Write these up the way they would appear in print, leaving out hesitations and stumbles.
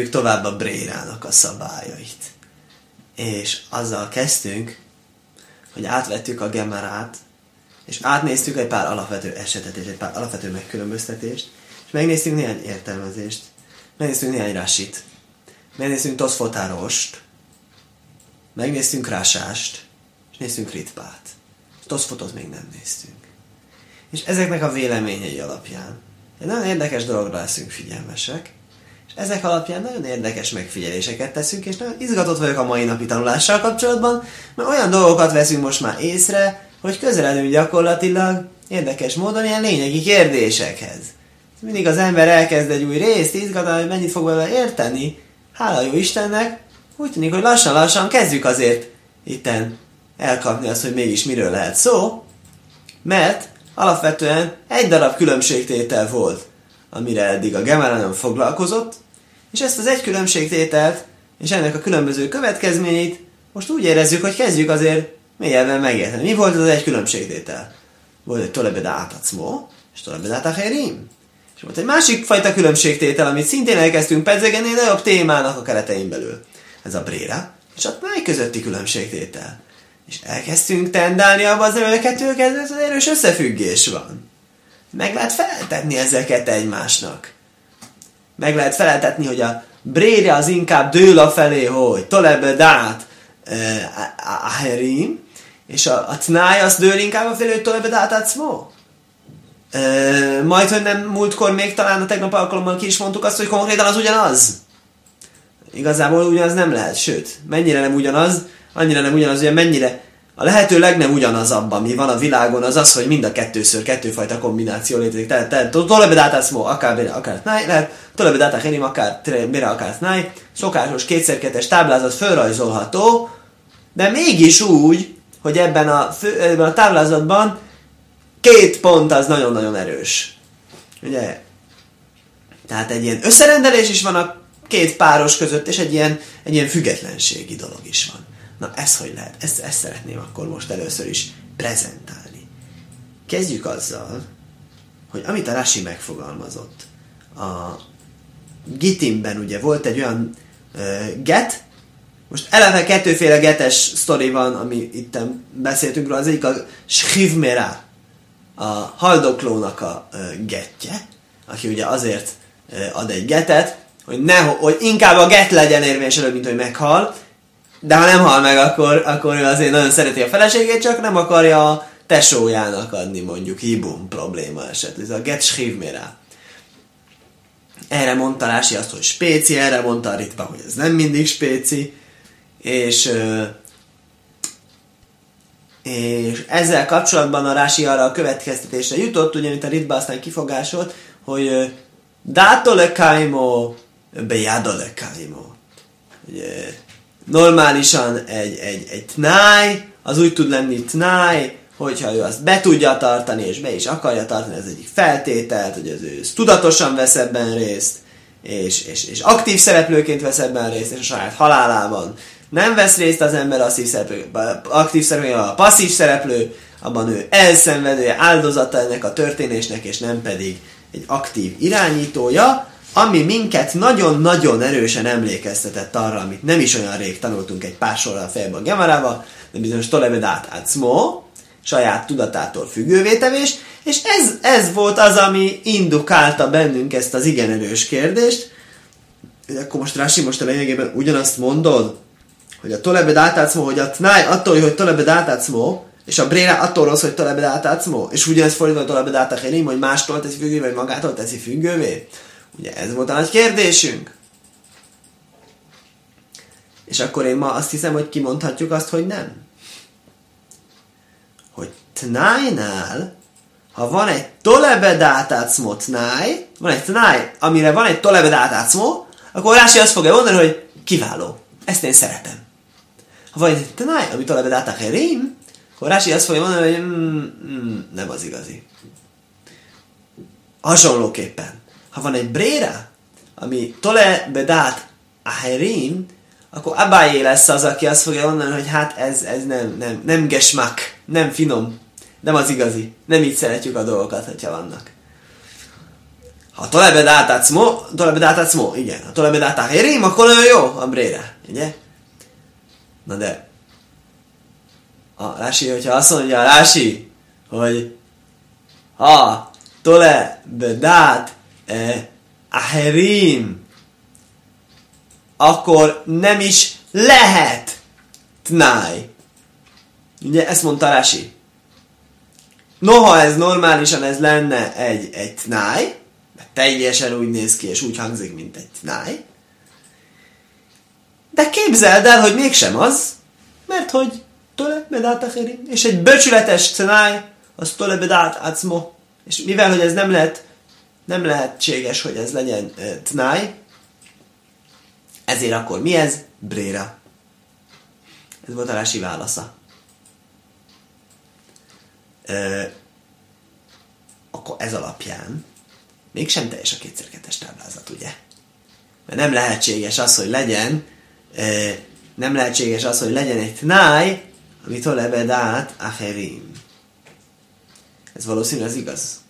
nézzük tovább a brérának a szabályait. És azzal kezdtünk, hogy átvettük a gemarát, és átnéztük egy pár alapvető esetet és egy pár alapvető megkülönböztetést, és megnéztünk néhány értelmezést, megnéztünk néhány rasit, megnéztünk Toszfotárost, megnéztünk Rásást, és néztünk Ritpát. Toszfotot még nem néztünk. És ezeknek a véleményei alapján egy nagyon érdekes dologra leszünk figyelmesek, és ezek alapján nagyon érdekes megfigyeléseket teszünk, és nagyon izgatott vagyok a mai napi tanulással kapcsolatban, mert olyan dolgokat veszünk most már észre, hogy közeledünk gyakorlatilag érdekes módon ilyen lényegi kérdésekhez. Mindig az ember elkezd egy új részt izgatni, hogy mennyit fog vele érteni. Hála jó Istennek, úgy tűnik, hogy lassan-lassan kezdjük azért itten elkapni azt, hogy mégis miről lehet szó, mert alapvetően egy darab különbségtétel volt, amire eddig a Gemara nem foglalkozott, és ezt az egy különbségtételt és ennek a különböző következményeit most úgy érezzük, hogy kezdjük azért mélyebben megérteni. Mi volt az egy különbségtétel? Volt egy tolebedát acmo, és tolebedát acherim. És volt egy másik fajta különbségtétel, amit szintén elkezdtünk pedzegetni nagyobb témának a keretein belül. Ez a bréra, és a tnáj közötti különbségtétel. És elkezdtünk tendálni abba az, hogy a kettő között az erős összefüggés van. Meg lehet feleltetni ezeket egymásnak. Meg lehet feleltetni, hogy a bréra az inkább dől afelé, hogy tolebedát aherim, és a tnáj az dől inkább afelé, hogy tolebedát acmo. Majd, hogy nem múltkor még talán a tegnap alkalommal ki is mondtuk azt, hogy konkrétan az ugyanaz. Igazából ugyanaz nem lehet, sőt, mennyire nem ugyanaz, annyira nem ugyanaz, hogy mennyire a lehető legnem ugyanaz abban, mi van a világon, az az, hogy mind a kettőfajta kombináció létezik. Tehát tolebedát acmo, akár tnáj, lehet tolebedát acherim, akár bére, akár tnáj, szokásos 2x2-es táblázat fölrajzolható, de mégis úgy, hogy ebben a táblázatban 2 pont az nagyon-nagyon erős. Ugye? Tehát egy ilyen összerendelés is van a 2 páros között, és egy ilyen függetlenségi dolog is van. Na, ez hogy lehet? Ezt szeretném akkor most először is prezentálni. Kezdjük azzal, hogy amit a Rashi megfogalmazott, a Gitimben ugye volt egy olyan get, most eleve 2 getes sztori van, ami itt beszéltünk róla, az egyik a Shchivmera, a haldoklónak a getje, aki ugye azért ad egy getet, hogy inkább a get legyen érvényes előbb, mint hogy meghal, de ha nem hal meg, akkor ő azért nagyon szereti a feleségét, csak nem akarja a tesójának adni, mondjuk hibum probléma esetleg. Ez a get shchivmera. Erre mondta Rási azt, hogy spéci, erre mondta a Ritva, hogy ez nem mindig spéci, és ezzel kapcsolatban a Rási arra a következtetésre jutott, ugye, mint a Ritva aztán kifogásolt, hogy dátole kaimo, bejádole kaimo. Ugye, normálisan egy tnáj, az úgy tud lenni tnáj, hogyha ő azt be tudja tartani, és be is akarja tartani, ez egyik feltételt, hogy az ő tudatosan vesz ebben részt, és aktív szereplőként vesz ebben részt, és a saját halálában nem vesz részt az ember aktív szereplő, a passzív szereplő, abban ő elszenvedője, áldozata ennek a történésnek, és nem pedig egy aktív irányítója, ami minket nagyon-nagyon erősen emlékeztetett arra, amit nem is olyan rég tanultunk egy pár sorral fejbe a Gemarába, de bizonyos tolebedát acmo, saját tudatától függővétevés, és ez volt az, ami indukálta bennünk ezt az igen erős kérdést. Akkor most Rási, most a lényegében ugyanazt mondod, hogy a tolebedát acmo, hogy a tnáj attól, hogy tolebedát acmo, és a bréra attól rossz, hogy tolebedát acmo, és ugyanezt fordítva a tolebedát acherim, hogy mástól teszi függővé, vagy magától teszi függővé. Ugye ez volt a nagy kérdésünk. És akkor én ma azt hiszem, hogy kimondhatjuk azt, hogy nem. Hogy tnájnál, ha van egy tolebedát acmo tnáj, van egy tnáj, amire van egy tolebedát acmo, akkor Rási azt fogja mondani, hogy kiváló. Ezt én szeretem. Ha van egy tnáj, ami tolebedát acherim, akkor Rási azt fogja mondani, hogy nem az igazi. Hasonlóképpen. Ha van egy bréra, ami tolebedát acherim, akkor Abaye lesz az, aki azt fogja mondani, hogy hát ez nem gesmak, nem finom, nem az igazi. Nem így szeretjük a dolgokat, hogyha vannak. Ha tolebedát acmo, igen. Ha tolebedát acherim, akkor nagyon jó a bréra, ugye? Na de a Rási, hogyha azt mondja a Rási, hogy ha tolebedát acherim, akkor nem is lehet tnáj. Ugye ezt mondta Rási. Noha ez normálisan ez lenne egy tnáj, teljesen úgy néz ki és úgy hangzik, mint egy tnáj, de képzeld el, hogy mégsem az, mert hogy tolebedát acherim, és egy becsületes tnáj, az tolebedát acmo. És mivel, hogy ez nem lehetséges, hogy ez legyen tnáj, ezért akkor mi ez? Bréra. Ez volt a Rási válasza. Akkor ez alapján mégsem teljes a 2x2-es táblázat, ugye? Mert nem lehetséges az, hogy legyen egy tnáj, amit tolebedát acherim. Ez valószínűleg az igaz.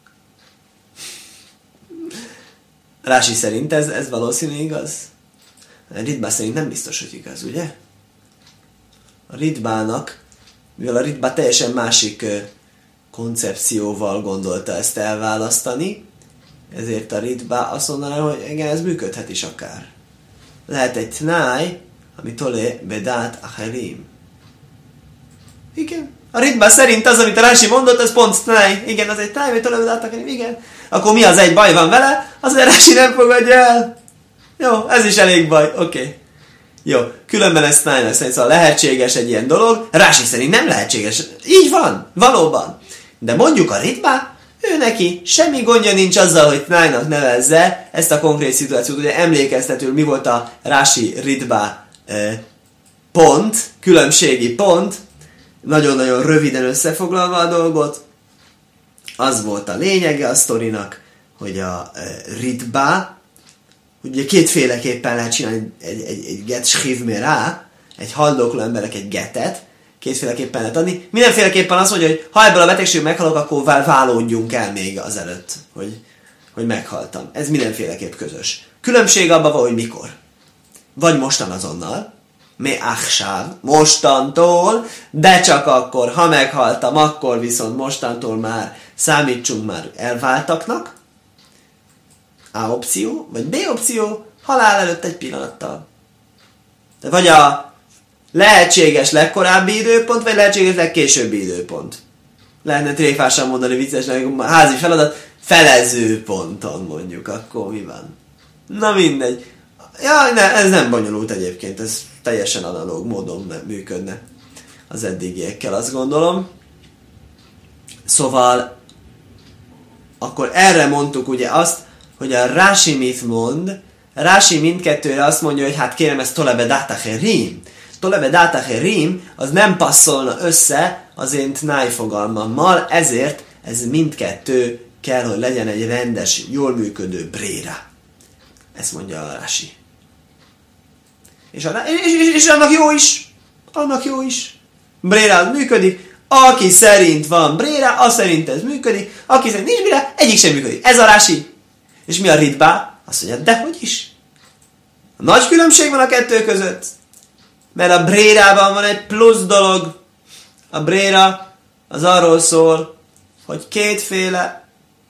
Rási szerint ez valószínűleg igaz. A Ritbá szerint nem biztos, hogy igaz, ugye? A Ritbának, mivel a Ritbá teljesen másik koncepcióval gondolta ezt elválasztani, ezért a Ritbá azt mondaná, hogy igen, ez működhet is akár. Lehet egy tnáj, ami tolebedát acherim. Igen. A Ritbá szerint az, amit a Rási mondott, ez pont tnáj. Igen, az egy tnáj, ami tolebedát acherim. Igen. Akkor mi az egy baj van vele? Az, hogy a Rási nem fogadja el. Jó, ez is elég baj. Oké. Jó, különben ez tnájnak szerint, szóval lehetséges egy ilyen dolog. Rási szerint nem lehetséges. Így van, valóban. De mondjuk a Ritbá, ő neki semmi gondja nincs azzal, hogy tnájnak nevezze ezt a konkrét szituációt. Ugye emlékeztetül, mi volt a Rási-Ritbá pont, különbségi pont, nagyon-nagyon röviden összefoglalva a dolgot. Az volt a lényege a sztorinak, hogy a Ritbá, ugye kétféleképpen lehet csinálni egy get shivmerá, egy haldokló emberek egy getet, kétféleképpen lehet adni. Mindenféleképpen azt mondja, hogy ha ebből a betegség meghalok, akkor válódjunk el még azelőtt, hogy meghaltam. Ez mindenféleképp közös. Különbség abban van, hogy mikor. Vagy mostan azonnal, mostantól, de csak akkor, ha meghaltam, akkor viszont mostantól már számítsunk már elváltaknak. A opció, vagy B opció, halál előtt egy pillanattal. De vagy a lehetséges legkorábbi időpont, vagy lehetséges legkésőbbi időpont. Lehetne tréfásan mondani viccesnek, házi feladat, felező ponton mondjuk, akkor mi van? Na mindegy. Ja, ez nem bonyolult egyébként, ez teljesen analóg módon működne az eddigiekkel, azt gondolom. Szóval akkor erre mondtuk ugye azt, hogy a Rási mit mond. Rási mindkettőre azt mondja, hogy hát kérem, ez tolebedát acherim. Tolebedát acherim, az nem passzolna össze az én tnáj fogalmammal, ezért ez mindkettő kell, hogy legyen egy rendes, jól működő bréra. Ezt mondja a Rási. És annak jó is. Annak jó is. Bréra működik. Aki szerint van bréra, az szerint ez működik. Aki szerint nincs bréra, egyik sem működik. Ez a Rási. És mi a Ritbá? Azt mondja, dehogy is. Nagy különbség van a kettő között. Mert a brérában van egy plusz dolog. A bréra az arról szól, hogy kétféle...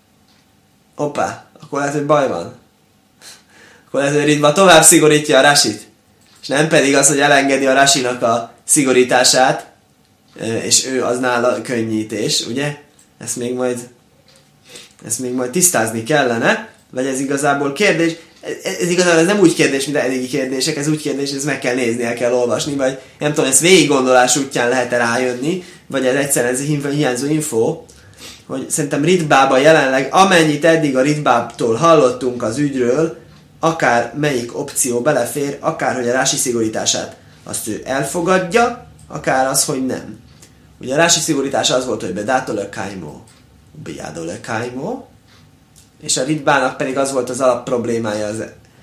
Hoppá, akkor lehet, hogy baj van. Akkor lehet, hogy Ritbá tovább szigorítja a Rásit. És nem pedig az, hogy elengedi a Rásinak a szigorítását, és ő az nála könnyítés, ugye? Ezt még majd tisztázni kellene, vagy ez igazából kérdés. Ez igazából ez nem úgy kérdés, mint a eddigi kérdések, ez úgy kérdés, ez meg kell nézni, el kell olvasni, vagy nem tudom, ezt végiggondolás útján lehet-e rájönni, vagy ez egyszerűen ez hiányzó info, hogy szerintem Ritbában jelenleg, amennyit eddig a Ritbától hallottunk az ügyről, akár melyik opció belefér, akár hogy a Rási szigorítását azt ő elfogadja, akár az, hogy nem. Ugye a Rási szigorítása az volt, hogy bedátol kaimo, bejádol kaimo, és a Ritbának pedig az volt az alap problémája az...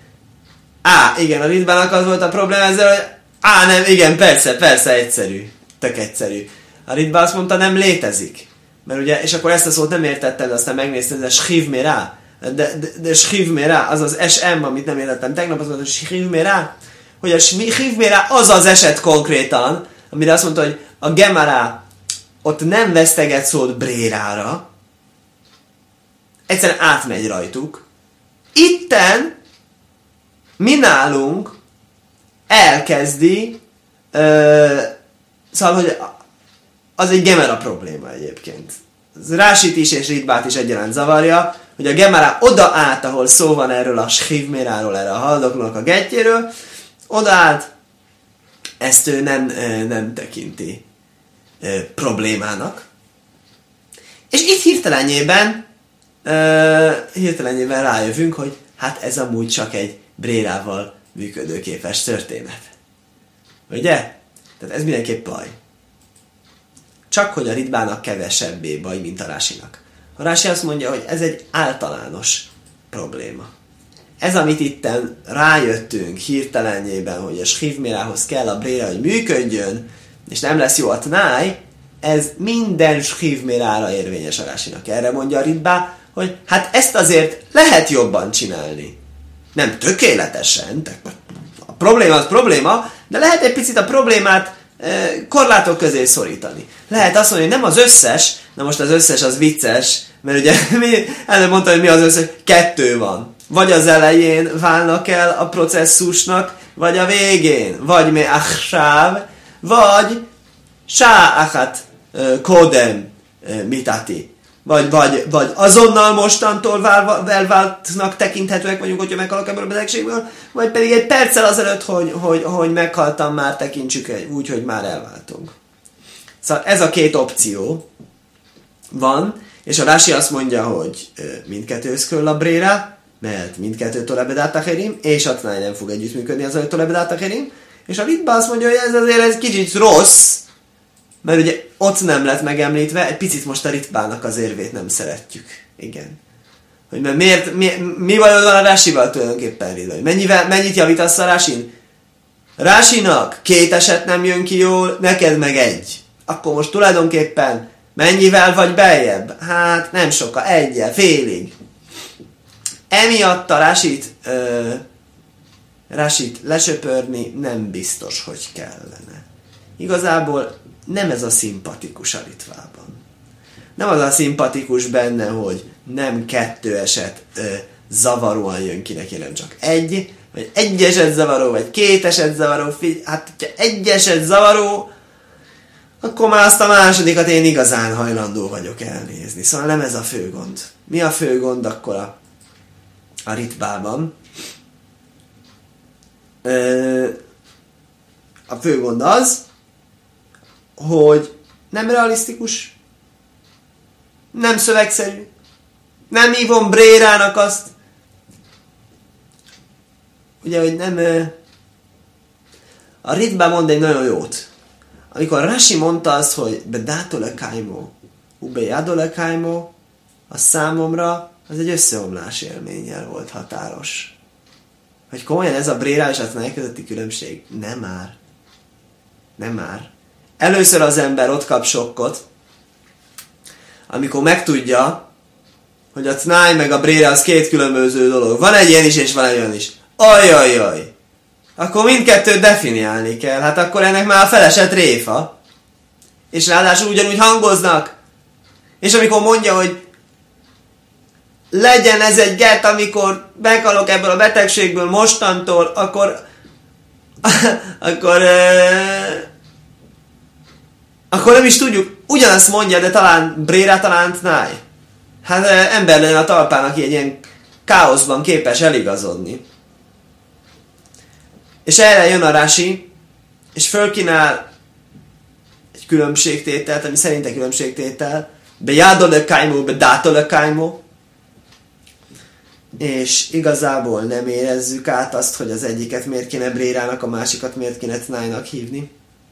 igen, a Ritbának az volt a problémája ezzel, hogy nem, igen, persze, egyszerű. Tök egyszerű. A Ritbá azt mondta, nem létezik. Mert ugye, és akkor ezt a szót nem értettem, de aztán megnéztem, ez a shivmerá. de shivmera, az az SM, amit nem értettem tegnap, az volt a shivmera, hogy a shivmera az az eset konkrétan, amire azt mondta, hogy a Gemara ott nem veszteget szót brérára, egyszerűen átmegy rajtuk. Itten mi nálunk elkezdi, szóval, hogy az egy Gemara probléma egyébként. Rásit is és Ritbát is egyaránt zavarja, hogy a Gemara oda át, ahol szó van erről a shivméráról, erre a haldoklónak a gettjéről, oda át, ezt ő nem tekinti problémának. És itt hirtelenjében rájövünk, hogy hát ez amúgy csak egy brérával működőképes történet. Ugye? Tehát ez mindenképp baj. Csak hogy a Ritbának kevesebbé baj, mint a Rásinak. A Rási azt mondja, hogy ez egy általános probléma. Ez, amit itten rájöttünk hirtelenjében, hogy a shivmérához kell a bréra, hogy működjön, és nem lesz jó a tnáj, ez minden shivmérára érvényes a Rásinak. Erre mondja a Ritbá, hogy hát ezt azért lehet jobban csinálni. Nem tökéletesen, a probléma az probléma, de lehet egy picit a problémát korlátok közé szorítani. Lehet azt mondani, hogy nem az összes, na most az összes az vicces, mert ugye előbb mondta, hogy mi az összes, 2 van. Vagy az elején válnak el a processzusnak, vagy a végén. Vagy me achsáv, vagy sá achat kodem mitati. Vagy azonnal mostantól elváltnak tekinthetőek vagyunk, hogyha meghalok ebből a betegségből, vagy pedig egy perccel azelőtt, hogy meghaltam, már tekintsük úgy, hogy már elváltunk. Szóval ez a 2 opció van, és a Rási azt mondja, hogy mindkettőhöz kell a bréra, mert mindkettőtől ebedát acherim, és a tnáj nem fog együttműködni az előttől ebedát acherim, és a Ritba azt mondja, hogy ez azért egy kicsit rossz, mert ugye ott nem lett megemlítve, egy picit most a Ritbának az érvét nem szeretjük. Igen. Hogy mert mi bajod van a Rásival tulajdonképpen, Ritba? Mennyit javítasz a Rásin? Rásinak 2 eset nem jön ki jól, neked meg 1. Akkor most tulajdonképpen mennyivel vagy beljebb? Hát nem sokkal, 1-jel, félig. Emiatt a Rásit lesöpörni nem biztos, hogy kellene. Igazából nem ez a szimpatikus a Ritvában. Nem az a szimpatikus benne, hogy nem 2 eset zavaróan jön ki neki, nem csak 1, vagy 1 eset zavaró, vagy 2 eset zavaró. Hát, hogyha 1 eset zavaró, akkor már azt a másodikat én igazán hajlandó vagyok elnézni. Szóval nem ez a fő gond. Mi a fő gond akkor a Ritbában? A fő gond az, hogy nem realisztikus, nem szövegszerű, nem hívom brérának azt, ugye, hogy nem... A Ritbá mond egy nagyon jót. Amikor Rashi mondta azt, hogy bedátol kaimo, ubejádol kaimo, az számomra az egy összeomlás élménnyel volt határos. Hogy komolyan ez a brérá és a tnáj közötti különbség? Nem már. Nem már. Először az ember ott kap sokkot, amikor megtudja, hogy a tnáj meg a bréra az 2 különböző dolog. Van egy ilyen is, és van egy olyan is. Ajajaj! Akkor mindkettőt definiálni kell. Hát akkor ennek már a felesett réfa. És ráadásul ugyanúgy hangoznak. És amikor mondja, hogy legyen ez egy gett, amikor meghalok ebből a betegségből mostantól, akkor nem is tudjuk. Ugyanazt mondja, de talán bréra, talán tnáj. Hát ember legyen a talpán, aki egy ilyen káoszban képes eligazodni. És erre jön a Rashi, és fölkínál egy különbségtételt, ami szerinte különbségtétel, bejádol kaimo, bedátol kaimo, és igazából nem érezzük át azt, hogy az egyiket miért kéne brérának, a másikat miért kéne tnájnak hívni.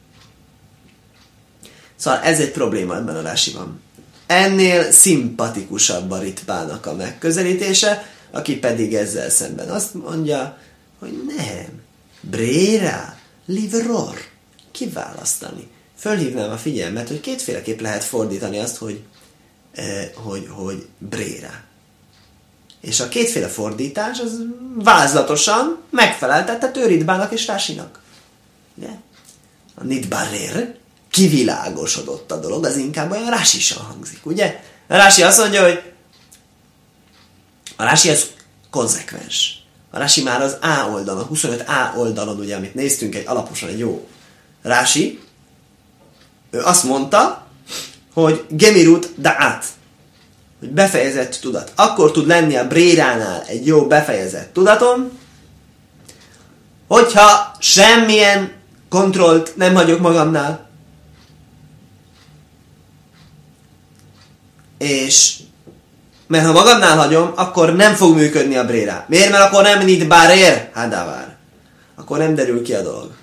Szóval ez egy probléma ebben a Rashiban. Ennél szimpatikusabb a Ritbának a megközelítése, aki pedig ezzel szemben azt mondja, hogy nem, bréra, livror, kiválasztani. Fölhívnám a figyelmet, hogy 2-féleképp lehet fordítani azt, hogy bréra. És a kétféle fordítás az vázlatosan megfeleltethető Ritbának és Rásinak. Ugye? A nitbarer, kivilágosodott a dolog, az inkább olyan rásisan hangzik, ugye? A Rási azt mondja, hogy a Rási az konzekvens. A Rási már az A oldalon, 25A oldalon, ugye, amit néztünk, alaposan egy jó Rási, ő azt mondta, hogy gemirut da'at, hogy befejezett tudat. Akkor tud lenni a bréránál egy jó befejezett tudatom, hogyha semmilyen kontrollt nem hagyok magamnál, és mert ha magamnál hagyom, akkor nem fog működni a brérá. Miért? Mert akkor nem nit barér, hadavár. Akkor nem derül ki a dolog.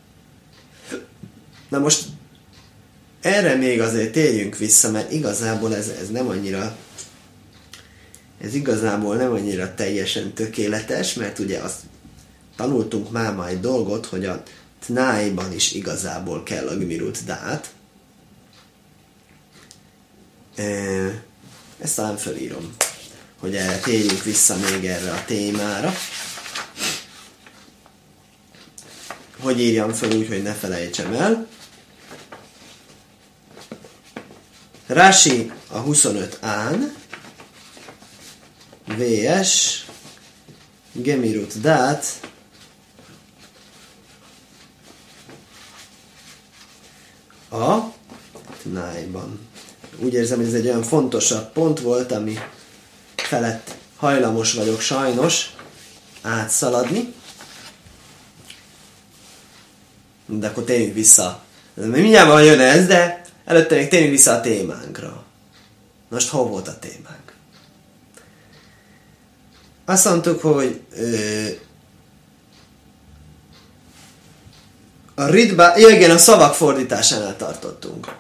Na most erre még azért térjünk vissza, mert igazából ez nem annyira igazából nem annyira teljesen tökéletes, mert ugye azt tanultunk már egy dolgot, hogy a tnájban is igazából kell a gmirut dát. Ezt talán fölírom, hogy térjünk vissza még erre a témára. Hogy írjam föl úgy, hogy ne felejtsem el. Rashi a 25-án, VS, Gemirut dát, a tnájban. Úgy érzem, hogy ez egy olyan fontosabb pont volt, ami felett hajlamos vagyok sajnos átszaladni. De akkor térjünk vissza. Mindjárt van jön ez, de előtte még térjünk vissza a témánkra. Most hol volt a témánk? Azt mondtuk, hogy a ritba, igen, a szavak fordításánál tartottunk.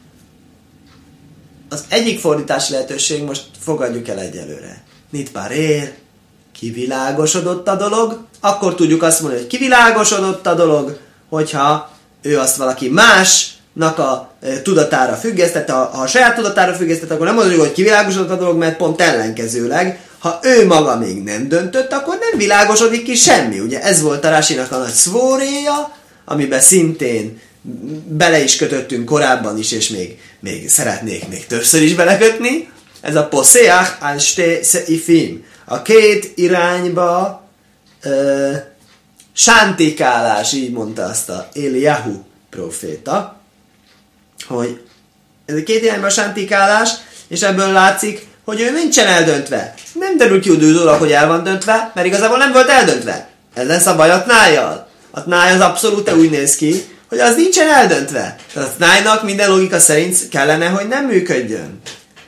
Az egyik fordítási lehetőség most fogadjuk el egyelőre. Nitbarér, kivilágosodott a dolog, akkor tudjuk azt mondani, hogy kivilágosodott a dolog, hogyha ő azt valaki másnak a tudatára függesztett, ha a saját tudatára függesztett, akkor nem mondjuk, hogy kivilágosodott a dolog, mert pont ellenkezőleg, ha ő maga még nem döntött, akkor nem világosodik ki semmi. Ugye ez volt a Rásinak a nagy szvóréja, amiben szintén bele is kötöttünk korábban is, és még szeretnék még többször is belekötni. Ez a poseach al shte seifim. A két irányba sántikálás, így mondta azt a Eliyahu proféta, hogy ez a két irányba sántikálás, és ebből látszik, hogy ő nincsen eldöntve. Nem derül ki utólag, hogy el van döntve, mert igazából nem volt eldöntve. Ez lesz a baj a tnájjal. A tnáj az abszolút úgy néz ki, hogy az nincsen eldöntve. Tehát a tnájnak minden logika szerint kellene, hogy nem működjön.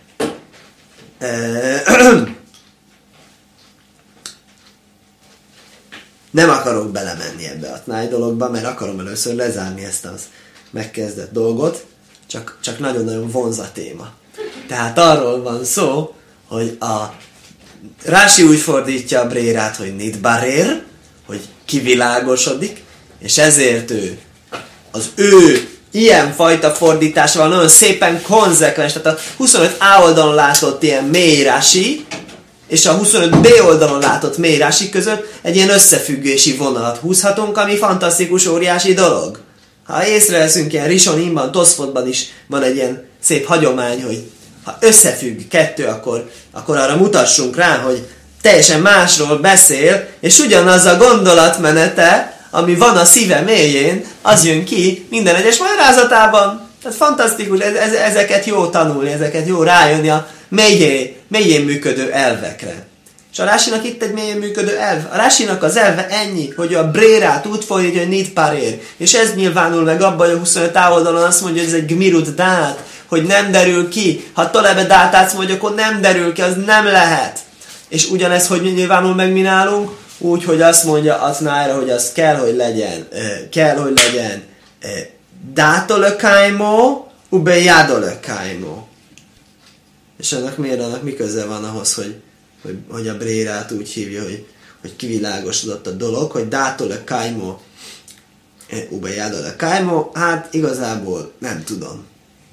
Nem akarok belemenni ebbe a tnáj dologba, mert akarom először lezárni ezt az megkezdett dolgot, csak nagyon-nagyon vonz a téma. Tehát arról van szó, hogy a Rási úgy fordítja a brérát, hogy nitbarér, hogy kivilágosodik, és ezért az ő ilyenfajta fordításával nagyon szépen konzekvens, tehát a 25A oldalon látott ilyen mély Rási, és a 25B oldalon látott mély Rási között egy ilyen összefüggési vonalat húzhatunk, ami fantasztikus, óriási dolog. Ha észreveszünk ilyen Risonimban, Toszfotban is van egy ilyen szép hagyomány, hogy ha összefügg kettő, akkor arra mutassunk rá, hogy teljesen másról beszél, és ugyanaz a gondolatmenete, ami van a szíve mélyén, az jön ki minden egyes magyarázatában. Tehát fantasztikus, ezeket jó tanulni, ezeket jó rájönni a mélyén működő elvekre. És a Rásinak itt egy mélyen működő elv. A Rásinak az elve ennyi, hogy a brérát úgy fordítja, hogy nitbarér. És ez nyilvánul meg abban, hogy a 25 oldalon azt mondja, hogy ez egy gmirut dát, hogy nem derül ki. Ha tolebe dátátsz mondja, akkor nem derül ki, az nem lehet. És ugyanez, hogy nyilvánul meg mi nálunk, úgy, hogy azt mondja a tnájra, hogy az kell, hogy legyen dátolökájmó, ube jádolökájmó. És annak mi köze van ahhoz, hogy a brérát úgy hívja, hogy kivilágosodott a dolog, hogy dátolökájmó, ube jádolökájmó, hát igazából nem tudom.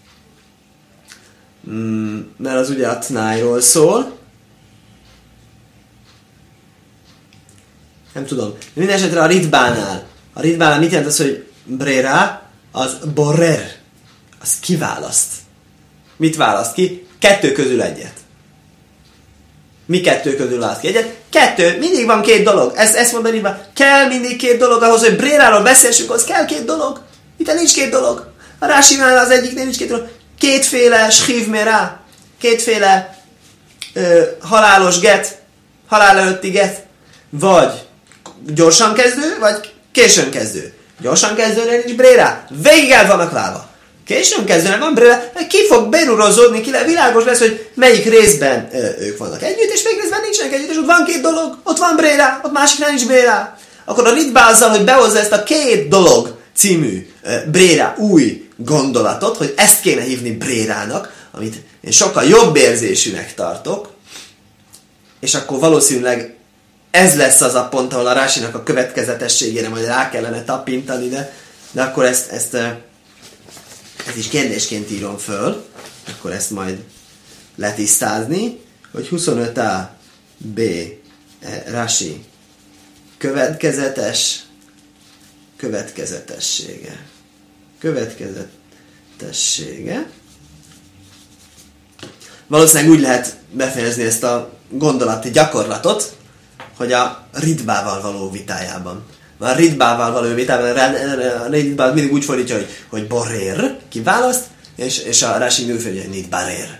Mert az ugye a tnájról szól, Nem tudom. Minden esetre a ritbánál mit jelent az, hogy brera? Az borrer. Az kiválaszt. Mit választ ki? 2 közül egyet. Mi 2 közül választ ki egyet? 2. Mindig van 2 dolog. Ezt mondani, kell mindig 2 dolog ahhoz, hogy bréráról beszélsünk, az kell 2 dolog. Itt nincs 2 dolog. A Rásinál az egyiknél nincs 2 dolog. 2 féle shchiv merá. 2 féle halálos get. Halál előtti get. Vagy gyorsan kezdő, vagy későn kezdő. Gyorsan kezdőnél nincs brérá. Végig el vannak láva. Későn kezdőnek van brérá. Ki fog berurozódni, világos lesz, hogy melyik részben ők vannak együtt, és melyik részben nincsenek együtt, és ott van 2 dolog, ott van brérá, ott másiknál nincs brérá. Akkor a ritbá azzal, hogy behozza ezt a 2 dolog című brérá új gondolatot, hogy ezt kéne hívni brérának, amit én sokkal jobb érzésűnek tartok, és akkor valószínűleg ez lesz az a pont, ahol a Rásinak a következetességére majd rá kellene tapintani, de akkor ezt is kérdésként írom föl, akkor ezt majd letisztázni, hogy 25a B Rási következetessége. Valószínűleg úgy lehet befejezni ezt a gondolati gyakorlatot, hogy a ritbával való vitájában. A ritbával való vitában a ritbát mindig úgy fordítja, hogy borrér, kiválaszt, és a Rási nőfője, hogy nit barér.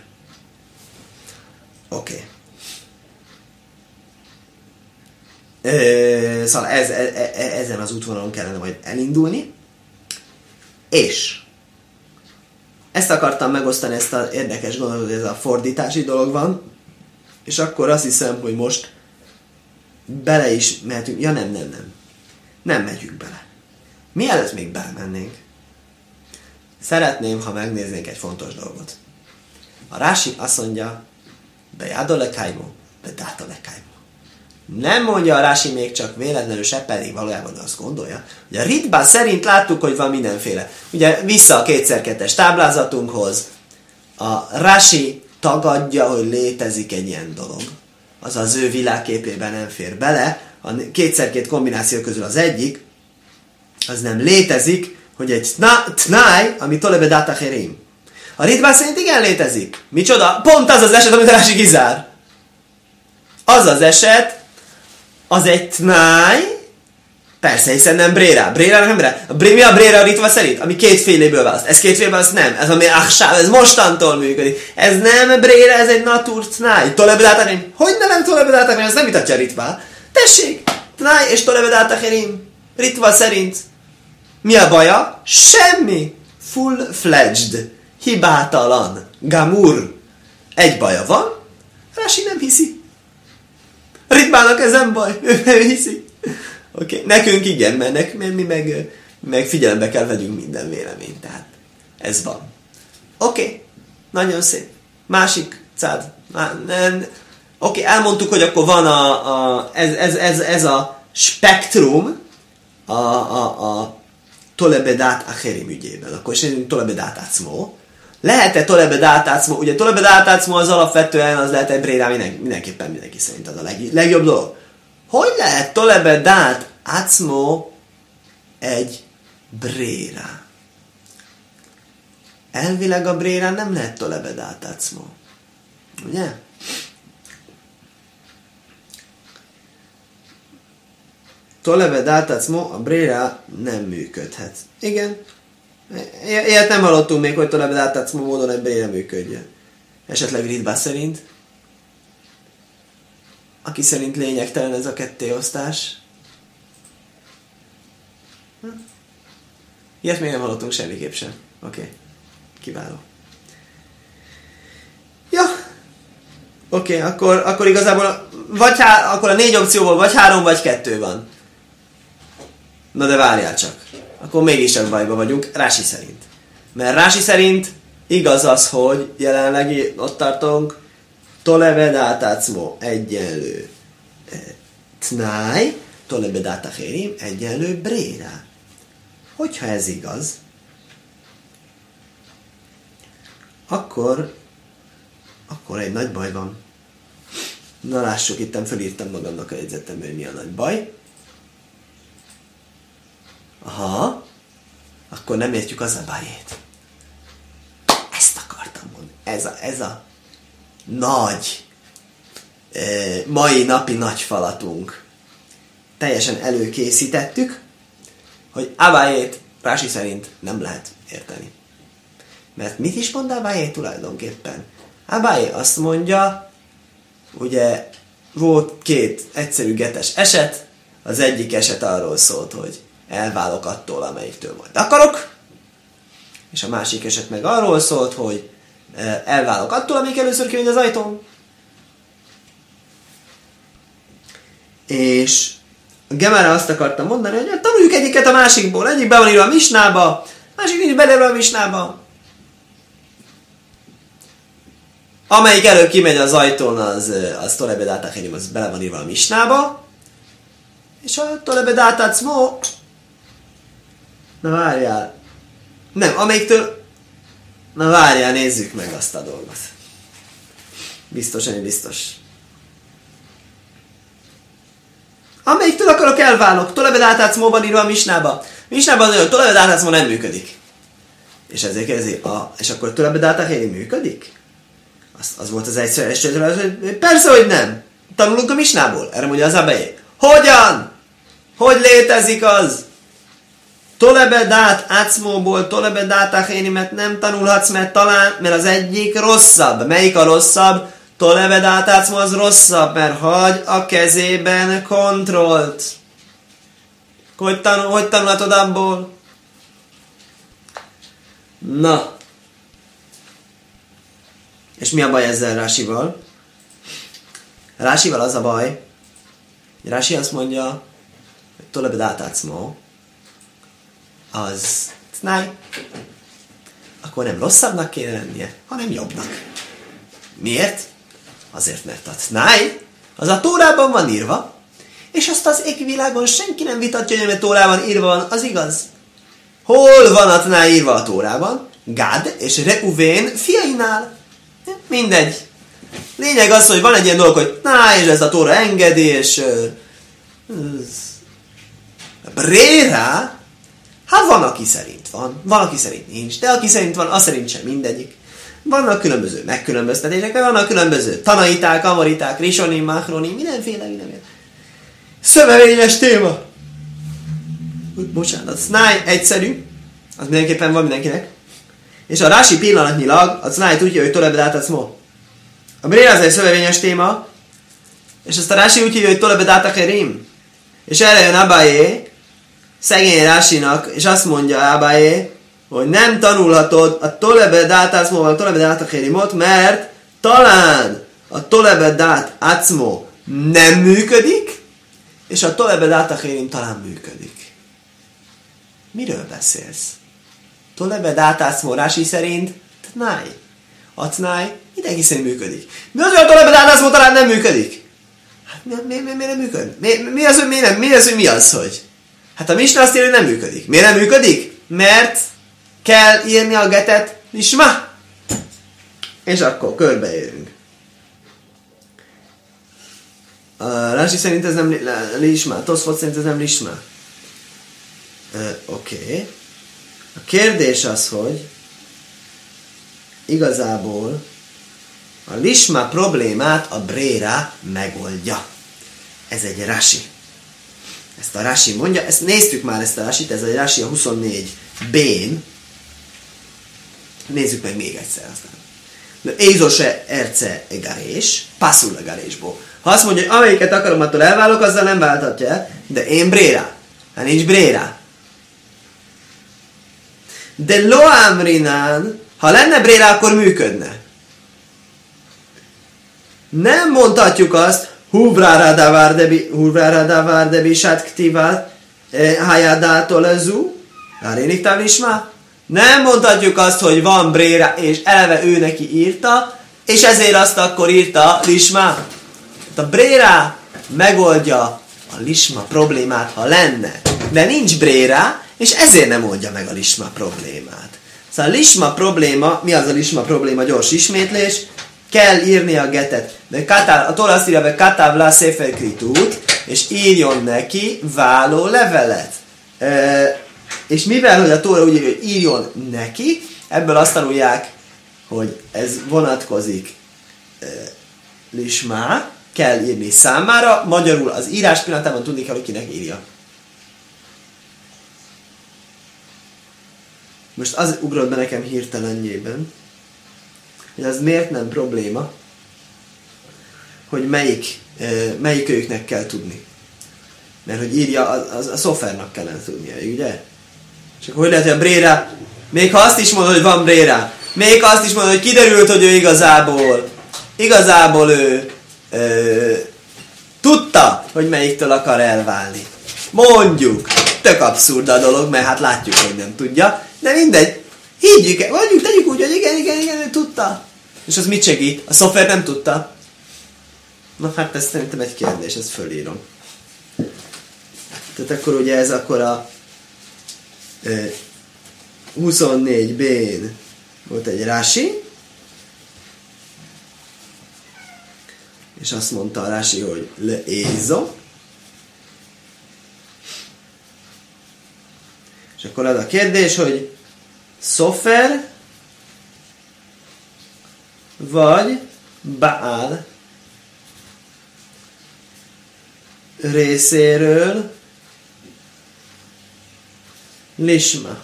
Oké. Szóval ezen az útvonalon kellene majd elindulni, és ezt akartam megosztani, ezt az érdekes gondolatot, hogy ez a fordítási dolog van, és akkor azt hiszem, hogy most bele is mehetünk. Ja, nem. Nem megyünk bele. Mielőtt még belemennénk, szeretném, ha megnéznénk egy fontos dolgot. A Rási azt mondja, bejádol le kájmó, bedáta le kájmó. Nem mondja a Rási még csak véletlenül se, pedig valójában azt gondolja, hogy a ritbá szerint láttuk, hogy van mindenféle. Ugye vissza a 2x2-es táblázatunkhoz, a Rási tagadja, hogy létezik egy ilyen dolog. Az az ő világképében nem fér bele. A 2x2 kombináció közül az egyik, az nem létezik, hogy egy tnáj, ami tolebe data herim. A ritbá szerint igen létezik. Micsoda? Pont az az eset, amit a Rási kizár. Az az eset, az egy tnáj, persze, hiszen nem brérá. Brérá nem brérá. Mi a brérá a ritva szerint? Ami 2 féléből választ. Ez 2 féléből választ nem. Ez ami ez mostantól működik. Ez nem brérá, ez egy natur tnáj. Tolebedátacherim. Hogy nem tolebedátacherim? Ez nem vitatja a ritvá. Tessék! Tnáj és tolebedátacherim. Ritva szerint. Mi a baja? Semmi. Full-fledged. Hibátalan. Gamur. Egy baja van. Rási nem hiszi. Ritvának ez nem baj, ő nem hiszi. Oké. Nekünk igen, mert mi meg figyelembe kell vegyünk minden véleményt, tehát ez van. Oké. Nagyon szép. Másik cád. Oké, elmondtuk, hogy akkor van ez a spektrum a tolebedát acherim ügyében. Akkor is tolebedát acmó. Lehet-e tolebedát acmó? Ugye tolebedát acmó az alapvetően az lehet egy brérá, mindenképpen mindenki szerint az a legjobb dolog. Hogy lehet tolebedát acmó egy brérá? Elvileg a brérá nem lehet tolebedát acmó. Ugye? Tolebedát acmó, a brérá nem működhet. Igen. Ilyet nem hallottunk még, hogy tolebedát acmó módon egy brérá működjön. Esetleg ritbá szerint. Aki szerint lényegtelen ez a kettéosztás. Ilyet még nem hallottunk semmiképp sem. Oké. Kiváló. Ja. Oké, akkor igazából akkor a 4 opcióból vagy 3 vagy 2 van. Na de várjál csak. Akkor mégis csak bajba vagyunk, Rási szerint. Mert Rási szerint igaz az, hogy jelenleg ott tartunk, tolebedát acmó egyenlő tnáj, tolebedát acherim egyenlő brérá. Hogyha ez igaz, akkor egy nagy baj van. Na lássuk, itten felírtam magamnak a jegyzetemben, hogy mi a nagy baj. Aha, akkor nem értjük az Abájét. Ezt akartam mondani. Ez a nagy, mai napi nagy falatunk. Teljesen előkészítettük, hogy Abájét Rási szerint nem lehet érteni. Mert mit is mond Abájé tulajdonképpen? Abájé azt mondja, ugye volt két egyszerű getes eset, az egyik eset arról szólt, hogy elválok attól, amelyiktől majd akarok, és a másik eset meg arról szólt, hogy elválok attól, amelyik először kimegy az ajtón. És a Gemara azt akarta mondani, hogy tanuljuk egyiket a másikból. Egyik be van írva a misnába, másik nincs beleírva a misnába. Amelyik előbb kimegy az ajtón, az Tolebedát Acherim, az bele van írva a misnába. És a Tolebedát Acmo, na várjál. Nem, amelyiktől, na várjál, nézzük meg azt a dolgot. Biztos. Amelyiktől akarok, elválok. Tolebedát Acmo van írva a misnába. Misnában az, hogy Tolebedát Acmo nem működik. És ezért kérdezi, és akkor Tolebedát Acherim működik? Az volt az egyszerűs, persze, hogy nem. Tanulunk a misnából. Erre mondja az Abájé. Hogyan? Hogy létezik az? Tolebedát Acmóból Tolebedát Achérimet nem tanulhatsz, mert az egyik rosszabb. Melyik a rosszabb? Tolebedát Acmó az rosszabb, mert hagy a kezében kontrollt. Hogy tanulhatod abból? Na. És mi a baj ezzel Rásival? Rásival az a baj, hogy Rási azt mondja, hogy Tolebedát Acmó az tnáj, akkor nem rosszabbnak kéne lennie, hanem jobbnak. Miért? Azért, mert a tnáj az a Tórában van írva, és azt az égvilágon senki nem vitatja, hogy a Tórában írva van, az igaz. Hol van a tnáj írva a Tórában? Gád és Reuvén fiainál. Mindegy. Lényeg az, hogy van egy ilyen dolog, hogy és ez a Tóra engedi, és Bréra, hát van, aki szerint van, aki szerint nincs, de aki szerint van, az szerint sem mindegyik. Vannak különböző megkülönböztetések, vannak különböző tanaiták, amoriták, risonim, machronim, mindenféle. Szövevényes téma. Bocsánat, Sznáj egyszerű, az mindenképpen van mindenkinek. És a Rási pillanatnyilag a Sznájt úgy hívja, hogy Tolebedát Acmó. A Bréra az egy szövevényes téma, és azt a Rási úgy hívja, hogy Tolebedát Acherim. És erre jön Abájé, szegény Rásinak, és azt mondja Abájé, hogy nem tanulhatod a Tolebedát Acmóval a Tolebedát Acherimot, mert talán a Tolebedát Acmó nem működik, és a Tolebedát Acherim talán működik. Miről beszélsz? Tolebedát Acmó Rási szerint tnáj. A tnáj mindenki szerint működik. Mi az, hogy a Tolebedát Acmó talán nem működik? Hát miért nem működik? Mi az, hogy? Hát a Misna azt írja, hogy nem működik. Miért nem működik? Mert kell írni a getet lisma. És akkor körbeérünk. A Rási szerint ez nem lisma. Toszfot szerint ez nem lisma. Oké. A kérdés az, hogy igazából a lisma problémát a Bréra megoldja. Ez egy Rási. Ezt a Rási mondja, ezt néztük már ezt a Rásit, ez a Rási a 24b-n. Nézzük meg még egyszer aztán. Ézose erce egarés, passzul egarésból. Ha azt mondja, hogy amelyiket akarom, attól elválok, azzal nem váltatja el, de én Bréra. Hát nincs Bréra. De lo amrinán, ha lenne Bréra, akkor működne. Nem mondhatjuk azt, huvrára davár debi sát ktivát, hájádától ezú, rárénik távlismá. Nem mondhatjuk azt, hogy van Bréra, és eleve ő neki írta, és ezért azt akkor írta lismá. A Bréra megoldja a lisma problémát, ha lenne. De nincs Bréra, és ezért nem oldja meg a lisma problémát. Szóval a lisma probléma, mi az a lisma probléma? Gyors ismétlés. Kell írni a getet. A Tóra azt írja, hogy katáv lá szefer kritút, és írjon neki váló levelet. És mivel, hogy a Tóra úgy írja, hogy írjon neki, ebből azt tanulják, hogy ez vonatkozik lismá, kell írni számára, magyarul az írás pillanatában tudni kell, hogy kinek írja. Most az ugrott be nekem hirtelenjében, hogy az miért nem probléma, hogy melyik őknek kell tudni. Mert hogy írja, a szofernak kellene tudnia, ugye? És akkor hogy lehet, hogy a Brérá, még ha azt is mondod, hogy van Brérá, még azt is mondod, hogy kiderült, hogy ő igazából ő tudta, hogy melyiktől akar elválni. Mondjuk, tök abszurd a dolog, mert hát látjuk, hogy nem tudja, de mindegy, higgyük el, mondjuk, tegyük úgy, hogy igen, ő tudta. És az mit segít? A szoftver nem tudta. Na hát ez szerintem egy kérdés, ezt fölírom. Tehát akkor ugye ez akkor a 24b-n volt egy Rási, és azt mondta a Rási, hogy leézo. És akkor az a kérdés, hogy szofer vagy Baál részéről lisma.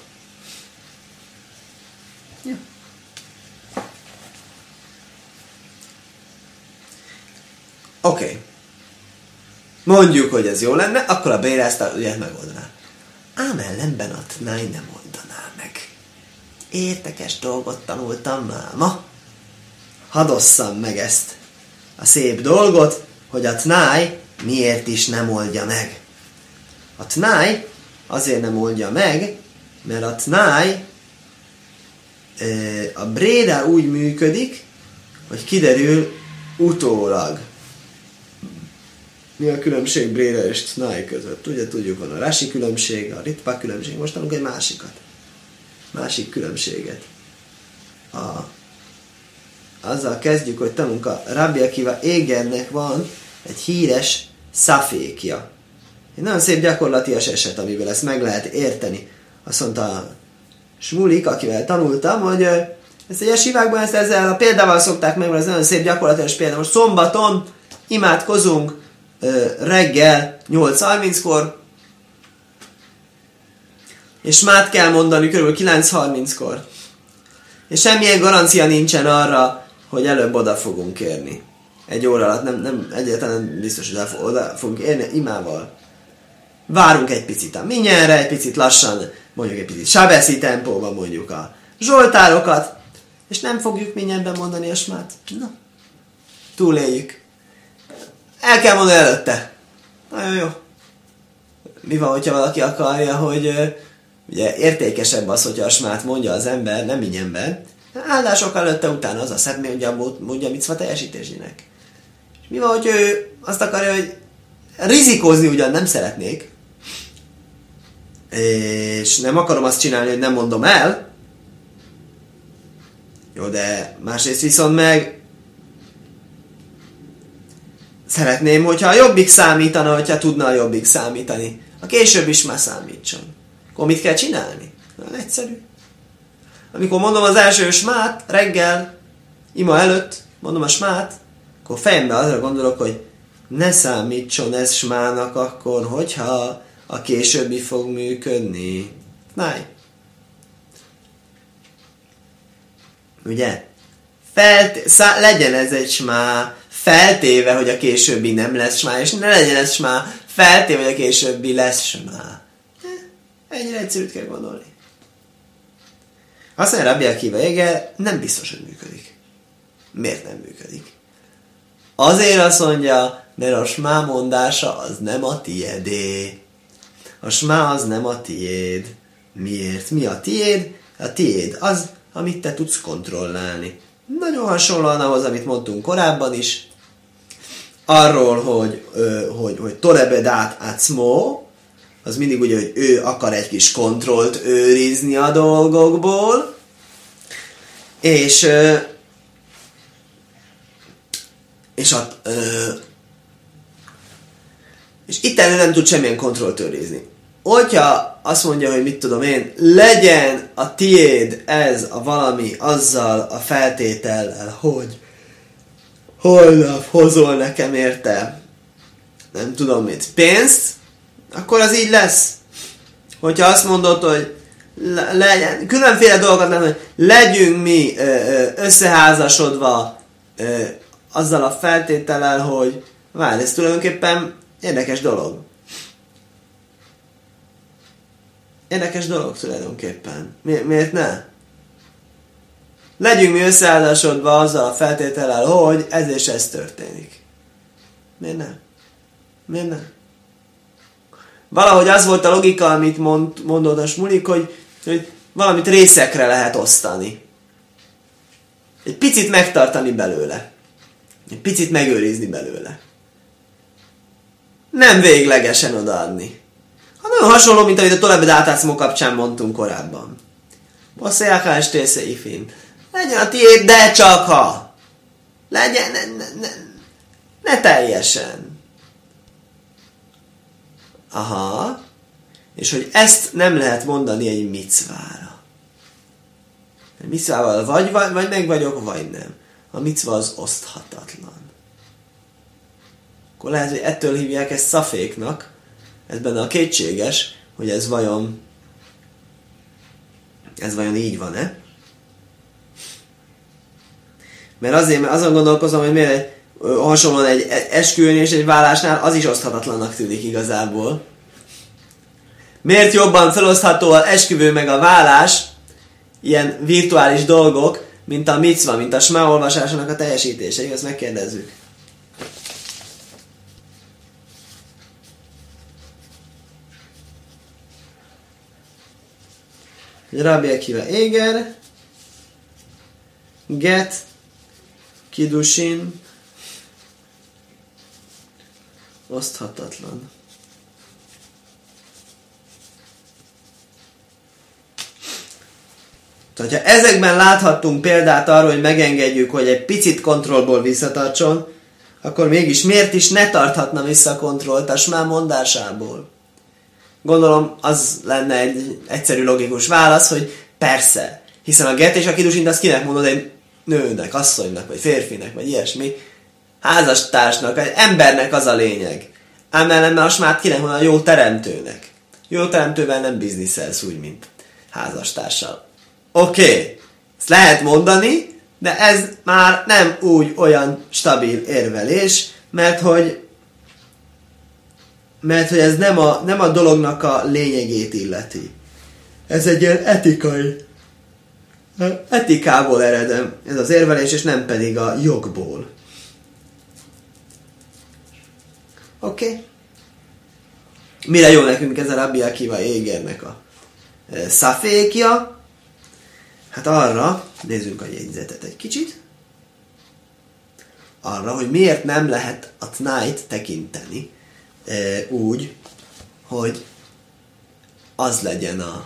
Ja. Oké. Mondjuk, hogy ez jó lenne, akkor a Béra ezt a ügyet megoldaná. Ám ellenben a Tnáj nem oldaná meg. Érdekes dolgot tanultam máma. Hadd osszam meg ezt a szép dolgot, hogy a Tnáj miért is nem oldja meg. A Tnáj azért nem oldja meg, mert a Tnáj a Bréda úgy működik, hogy kiderül utólag. Mi a különbség Bréda és Tnáj között? Ugye tudjuk, van a Rási különbség, a Ritpa különbség, most tanulunk egy másikat. Másik különbséget. Azzal kezdjük, hogy tanulunk a Rabbi Akiva Égernek van egy híres szafékja. Egy nagyon szép gyakorlatias eset, amivel ezt meg lehet érteni. Azt mondta Smulik, akivel tanultam, hogy ezt egy esivákban ezt ezzel a példával szokták meg, mert ez nagyon szép gyakorlatias példa. Most szombaton imádkozunk reggel 8:30-kor, és mát kell mondani kb. 9:30-kor. És semmilyen garancia nincsen arra, hogy előbb oda fogunk érni. Egy óra alatt nem egyáltalán biztos, hogy oda fogunk érni imával. Várunk egy picit a minyenre, egy picit lassan, mondjuk egy picit sábeszi tempóban mondjuk a zsoltárokat, és nem fogjuk minyenben mondani a smát. Na, túléljük. El kell mondani előtte. Nagyon jó. Mi van, hogyha valaki akarja, hogy ugye értékesebb az, hogyha a smát mondja az ember, nem minyenben. Áldások előtte, utána az a szedni, hogy mondja a micva teljesítésének. És mi van, hogy ő azt akarja, hogy rizikózni ugyan nem szeretnék, és nem akarom azt csinálni, hogy nem mondom el. Jó, de másrészt viszont meg szeretném, hogyha a jobbik számítana, hogyha tudna a jobbik számítani. A később is már számítson. Akkor mit kell csinálni? Nagyon egyszerű. Amikor mondom az első smát, reggel, ima előtt, mondom a smát, akkor fejembe azra gondolok, hogy ne számítson ez smának akkor, hogyha a későbbi fog működni. Náj. Ugye? Legyen ez egy smá, feltéve, hogy a későbbi nem lesz smá, és ne legyen ez smá, feltéve, hogy a későbbi lesz smá. Ennyire egyszerűt kell gondolni. Azt mondja, Rabbi Akiva Éger, nem biztos, hogy működik. Miért nem működik? Azért azt mondja, mert a smá mondása az nem a tiédé. A smá az nem a tiéd. Miért? Mi a tiéd? A tiéd az, amit te tudsz kontrollálni. Nagyon hasonlóan ahhoz, amit mondtunk korábban is. Arról, hogy torebedát acmo, az mindig ugye, hogy ő akar egy kis kontrollt őrizni a dolgokból, és itt nem tud semmilyen kontrollt őrizni. hogyha azt mondja, hogy mit tudom én, legyen a tiéd ez a valami azzal a feltétellel, hogy holnap hozol nekem érte, nem tudom mit, pénzt, akkor az így lesz. Hogyha azt mondod, hogy legyen, különféle dolgokat nem, hogy legyünk mi összeházasodva azzal a feltétellel, hogy várj, ez tulajdonképpen érdekes dolog. Érdekes dolog tulajdonképpen. Miért ne? Legyünk mi összeházasodva azzal a feltétellel, hogy ez és ez történik. Miért ne? Miért ne? Valahogy az volt a logika, amit mondott a Smulik, hogy valamit részekre lehet osztani. Egy picit megtartani belőle. Egy picit megőrizni belőle. Nem véglegesen odaadni. Nagyon hasonló, mint amit a Tolebed Átátszmó kapcsán mondtunk korábban. Bosszéjáká estésze ifin. Legyen a tiéd, de csak ha. Legyen, ne teljesen. Aha. És hogy ezt nem lehet mondani egy micvára. Egy micvával vagy meg vagyok, vagy nem. A micva az oszthatatlan. Akkor lehet, hogy ettől hívják ezt szaféknak. Ez benne a kétséges, hogy ez vajon így van-e? Mert azon gondolkozom, hogy miért hasonlóan egy esküvőn és egy vállásnál az is oszthatatlannak tűnik igazából. Miért jobban felosztható az esküvő meg a vállás, ilyen virtuális dolgok, mint a micva, mint a smá olvasásának a teljesítése? Igaz, megkérdezzük. Rabbi Akiva Éger, Get, Kiddushin, oszthatatlan. Tehát, ha ezekben láthattunk példát arra, hogy megengedjük, hogy egy picit kontrollból visszatartson, akkor mégis miért is ne tarthatna vissza a kontrollt a smá mondásából? Gondolom, az lenne egy egyszerű logikus válasz, hogy persze, hiszen a get és a kiddusint azt kinek mondod, egy nőnek, asszonynak, vagy férfinek, vagy ilyesmi, házastársnak, egy embernek az a lényeg. Ám ellenben a smát kinek mondod, a jó teremtőnek. Jó teremtővel nem bizniszelsz úgy, mint házastársal. Oké, ezt lehet mondani, de ez már nem úgy olyan stabil érvelés, mert hogy ez nem a dolognak a lényegét illeti. Ez egy ilyen etikából eredem ez az érvelés, és nem pedig a jogból. Oké? Mire jó nekünk ez a Rabbi Akiva Égernek a szafékja? Hát arra, nézzünk a jegyzetet egy kicsit, arra, hogy miért nem lehet a tnájt tekinteni úgy, hogy az legyen a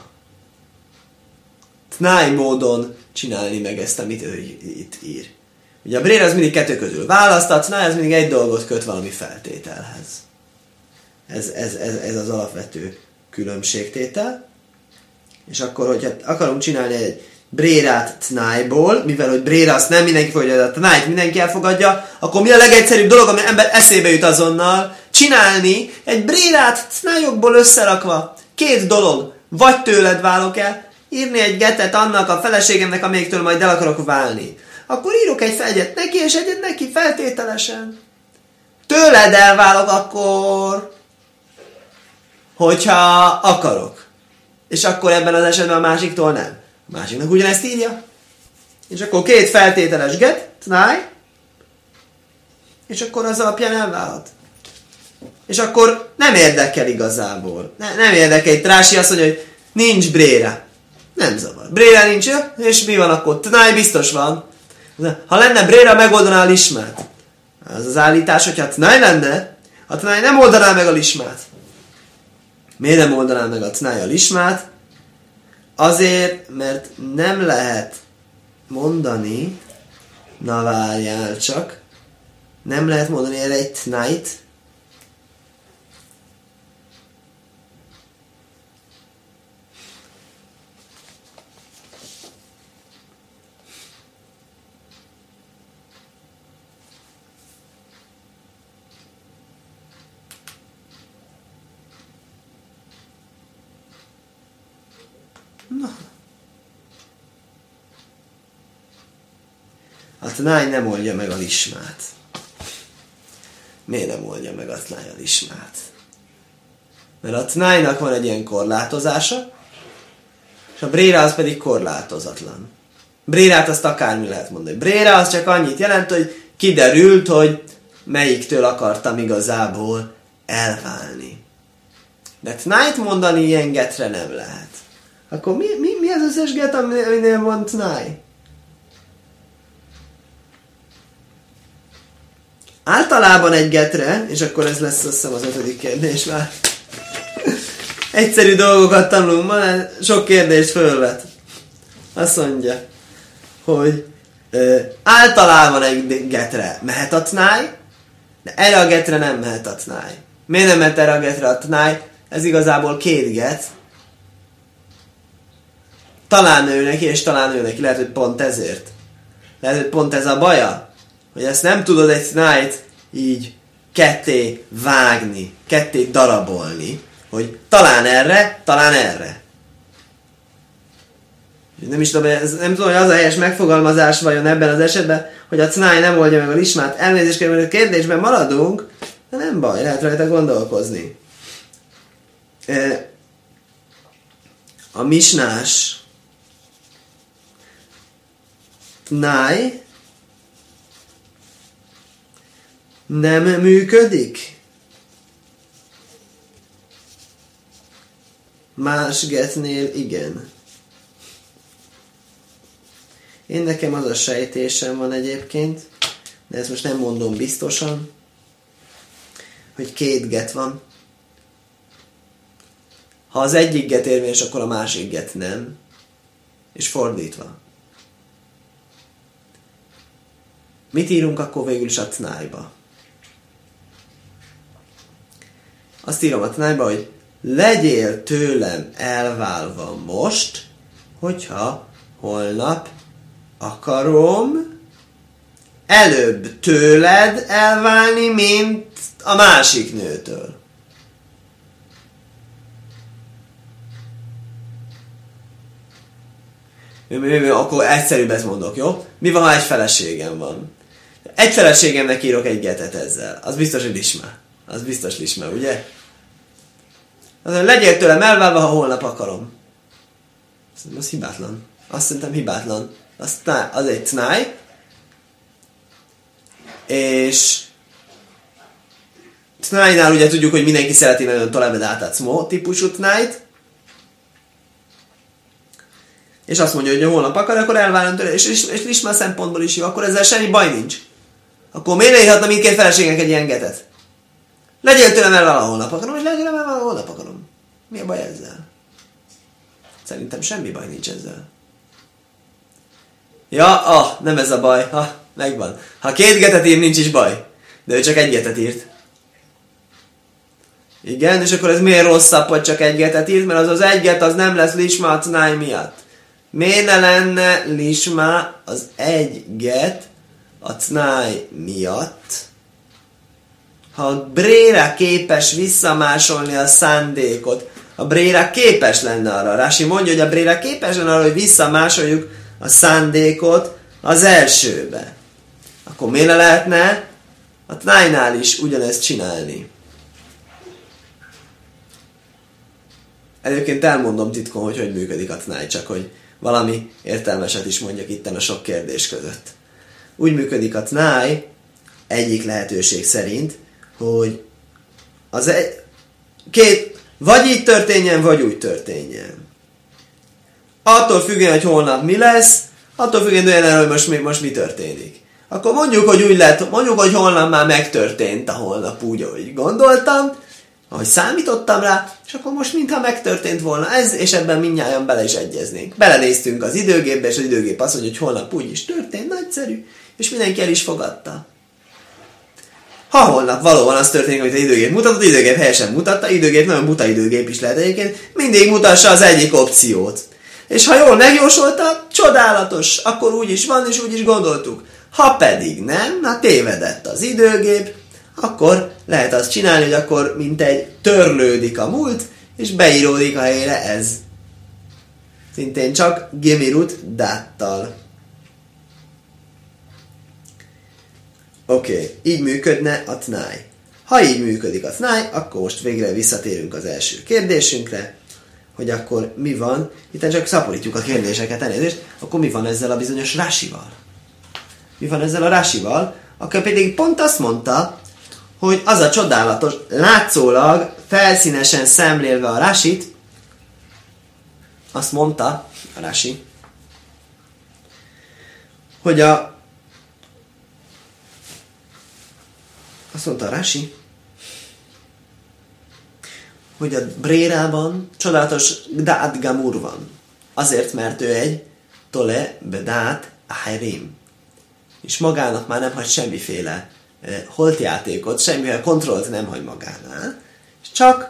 tnáj módon csinálni meg ezt, amit ő itt ír. Ugye a brér az mindig kettő közül választ, a tnáj az mindig egy dolgot köt valami feltételhez. Ez az alapvető különbségtétel. És akkor, hogyha akarunk csinálni egy brérát tnájból, mivel hogy bréra azt nem mindenki fogadja, a tnájt mindenki elfogadja, akkor mi a legegyszerűbb dolog, ami ember eszébe jut azonnal? Csinálni egy brérát tnájokból összerakva. Két dolog. Vagy tőled válok el, írni egy getet annak a feleségemnek, amelyiktől majd el akarok válni. Akkor írok egy egyet neki, és egyet neki feltételesen. Tőled elválok akkor, hogyha akarok. És akkor ebben az esetben a másiktól nem. A másiknak ugyanezt írja. És akkor két feltételes get, tnáj, és akkor az alapján elválhat. És akkor nem érdekel igazából. Nem érdekel. Itt Rási azt mondja, hogy nincs bréra. Nem zavar. Bréra nincs, és mi van akkor? Tnáj biztos van. Ha lenne bréra, megoldaná a lismát. Az az állítás, hogyha tnáj lenne, a tnáj nem oldaná meg a lismát. Miért nem oldaná meg a tnáj a lismát? Azért, mert nem lehet mondani, na várjál csak, nem lehet mondani erre egy tnájt, Na. A Tnáj nem oldja meg a lismát. Miért nem oldja meg a Tnáj a lismát? Mert a Tnájnak van egy ilyen korlátozása, és a Bréra az pedig korlátozatlan. Brérát azt akármi lehet mondani. Bréra az csak annyit jelent, hogy kiderült, hogy melyiktől akartam igazából elválni. De Tnájt mondani ilyen getre nem lehet. Akkor mi az összes get, aminél van Tnáj? Általában egy getre, és akkor ez lesz azt hiszem az 5. kérdés már. Egyszerű dolgokat tanulunk ma, sok kérdést fölvet. Azt mondja, hogy általában egy getre mehet a Tnáj, de erre a getre nem mehet a Tnáj. Miért nem mehet erre a getre a Tnáj? Ez igazából 2 get. Talán ő neki, és talán ő neki. Lehet, hogy pont ezért. Lehet, hogy pont ez a baja, hogy ezt nem tudod egy Tnájt így ketté vágni, ketté darabolni, hogy talán erre, talán erre. Nem is tudom, nem tudom, hogy az a helyes megfogalmazás vajon ebben az esetben, hogy a Tnáj nem oldja meg a lismát. Elnézést kérem, hogy a kérdésben maradunk, de nem baj, lehet rajta gondolkozni. A misnás Tnáj nem működik? Más getnél igen. Én nekem az a sejtésem van egyébként, de ezt most nem mondom biztosan, hogy 2 get van. Ha az egyik get érvényes, akkor a másik get nem. És fordítva. Mit írunk akkor végül is a Tnájba? Azt írom a Tnájba, hogy legyél tőlem elválva most, hogyha holnap akarom előbb tőled elválni, mint a másik nőtől. Akkor egyszerűbbet mondok, jó? Mi van, ha egy feleségem van? Egy feleségemnek írok egy getet ezzel. Az biztos, hogy lisma. Az biztos lisma, ugye? Azon legyél tőlem elválva, ha holnap akarom. Az hibátlan. Azt szerintem hibátlan. Az egy Tnáj. És Tnájnál ugye tudjuk, hogy mindenki szereti nagyon tolebed átátszmó típusú Tnájt. És azt mondja, hogy ha holnap akar, akkor elválom tőle. És lisma szempontból is jó. Akkor ezzel semmi baj nincs. Akkor miért ne írhatna mindkét feleségnek egy ilyen getet? Legyél tőlem elválva, holnap akarom, és legyél tőlem elválva, holnap akarom. Mi a baj ezzel? Szerintem semmi baj nincs ezzel. Ja, nem ez a baj. Megvan. Ha 2 getet ír, nincs is baj. De ő csak egy getet írt. Igen, és akkor ez miért rosszabb, hogy csak egy getet írt? Mert az egy get az nem lesz lisma a Tnáj miatt. Miért ne lenne lisma az egy get a Tnáj miatt? Ha a Bréra képes visszamásolni a szándékot, a Bréra képes lenne arra. Rási mondja, hogy a Bréra képes lenne arra, hogy visszamásoljuk a szándékot az elsőbe. Akkor miért lehetne a Tnájnál is ugyanezt csinálni? Egyébként elmondom titkon, hogy működik a Tnáj, csak hogy valami értelmeset is mondjak itten a sok kérdés között. Úgy működik a Tnáj, egyik lehetőség szerint, hogy az vagy így történjen, vagy úgy történjen. Attól függően, hogy holnap mi lesz, attól függően, hogy most mi történik. Akkor mondjuk, hogy úgy lett, mondjuk, hogy holnap már megtörtént a holnap úgy, ahogy gondoltam, ahogy számítottam rá, és akkor most mintha megtörtént volna ez, és ebben mindnyájan bele is egyeznénk. Belenéztünk az időgépbe, és az időgép azt mondja, hogy holnap úgy is történt, nagyszerű, és mindenki el is fogadta. Ha holnap valóban az történik, amit az időgép mutatott, az időgép helyesen mutatta, időgép nagyon buta időgép is lehet egyébként, mindig mutassa az egyik opciót. És ha jól megjósolta, csodálatos, akkor úgy is van, és úgy is gondoltuk. Ha pedig nem, tévedett az időgép, akkor lehet azt csinálni, hogy akkor mintegy törlődik a múlt, és beíródik a helyre ez. szintén csak gemirut dáttal. Oké, így működne a tnáj. Ha így működik a tnáj, akkor most végre visszatérünk az első kérdésünkre, hogy akkor mi van, itt csak szaporítjuk a kérdéseket, elnézést, akkor mi van ezzel a bizonyos rásival? Mi van ezzel a rásival? Akkor pedig pont azt mondta, hogy az a csodálatos, látszólag, felszínesen szemlélve a rásit, azt mondta a rási, hogy azt mondta a rási, hogy a brérában csodálatos dát gamur van. Azért, mert ő egy tole bedát aherim. És magának már nem hagy semmiféle holtjátékot, semmiféle kontrollt nem hagy magánál. És csak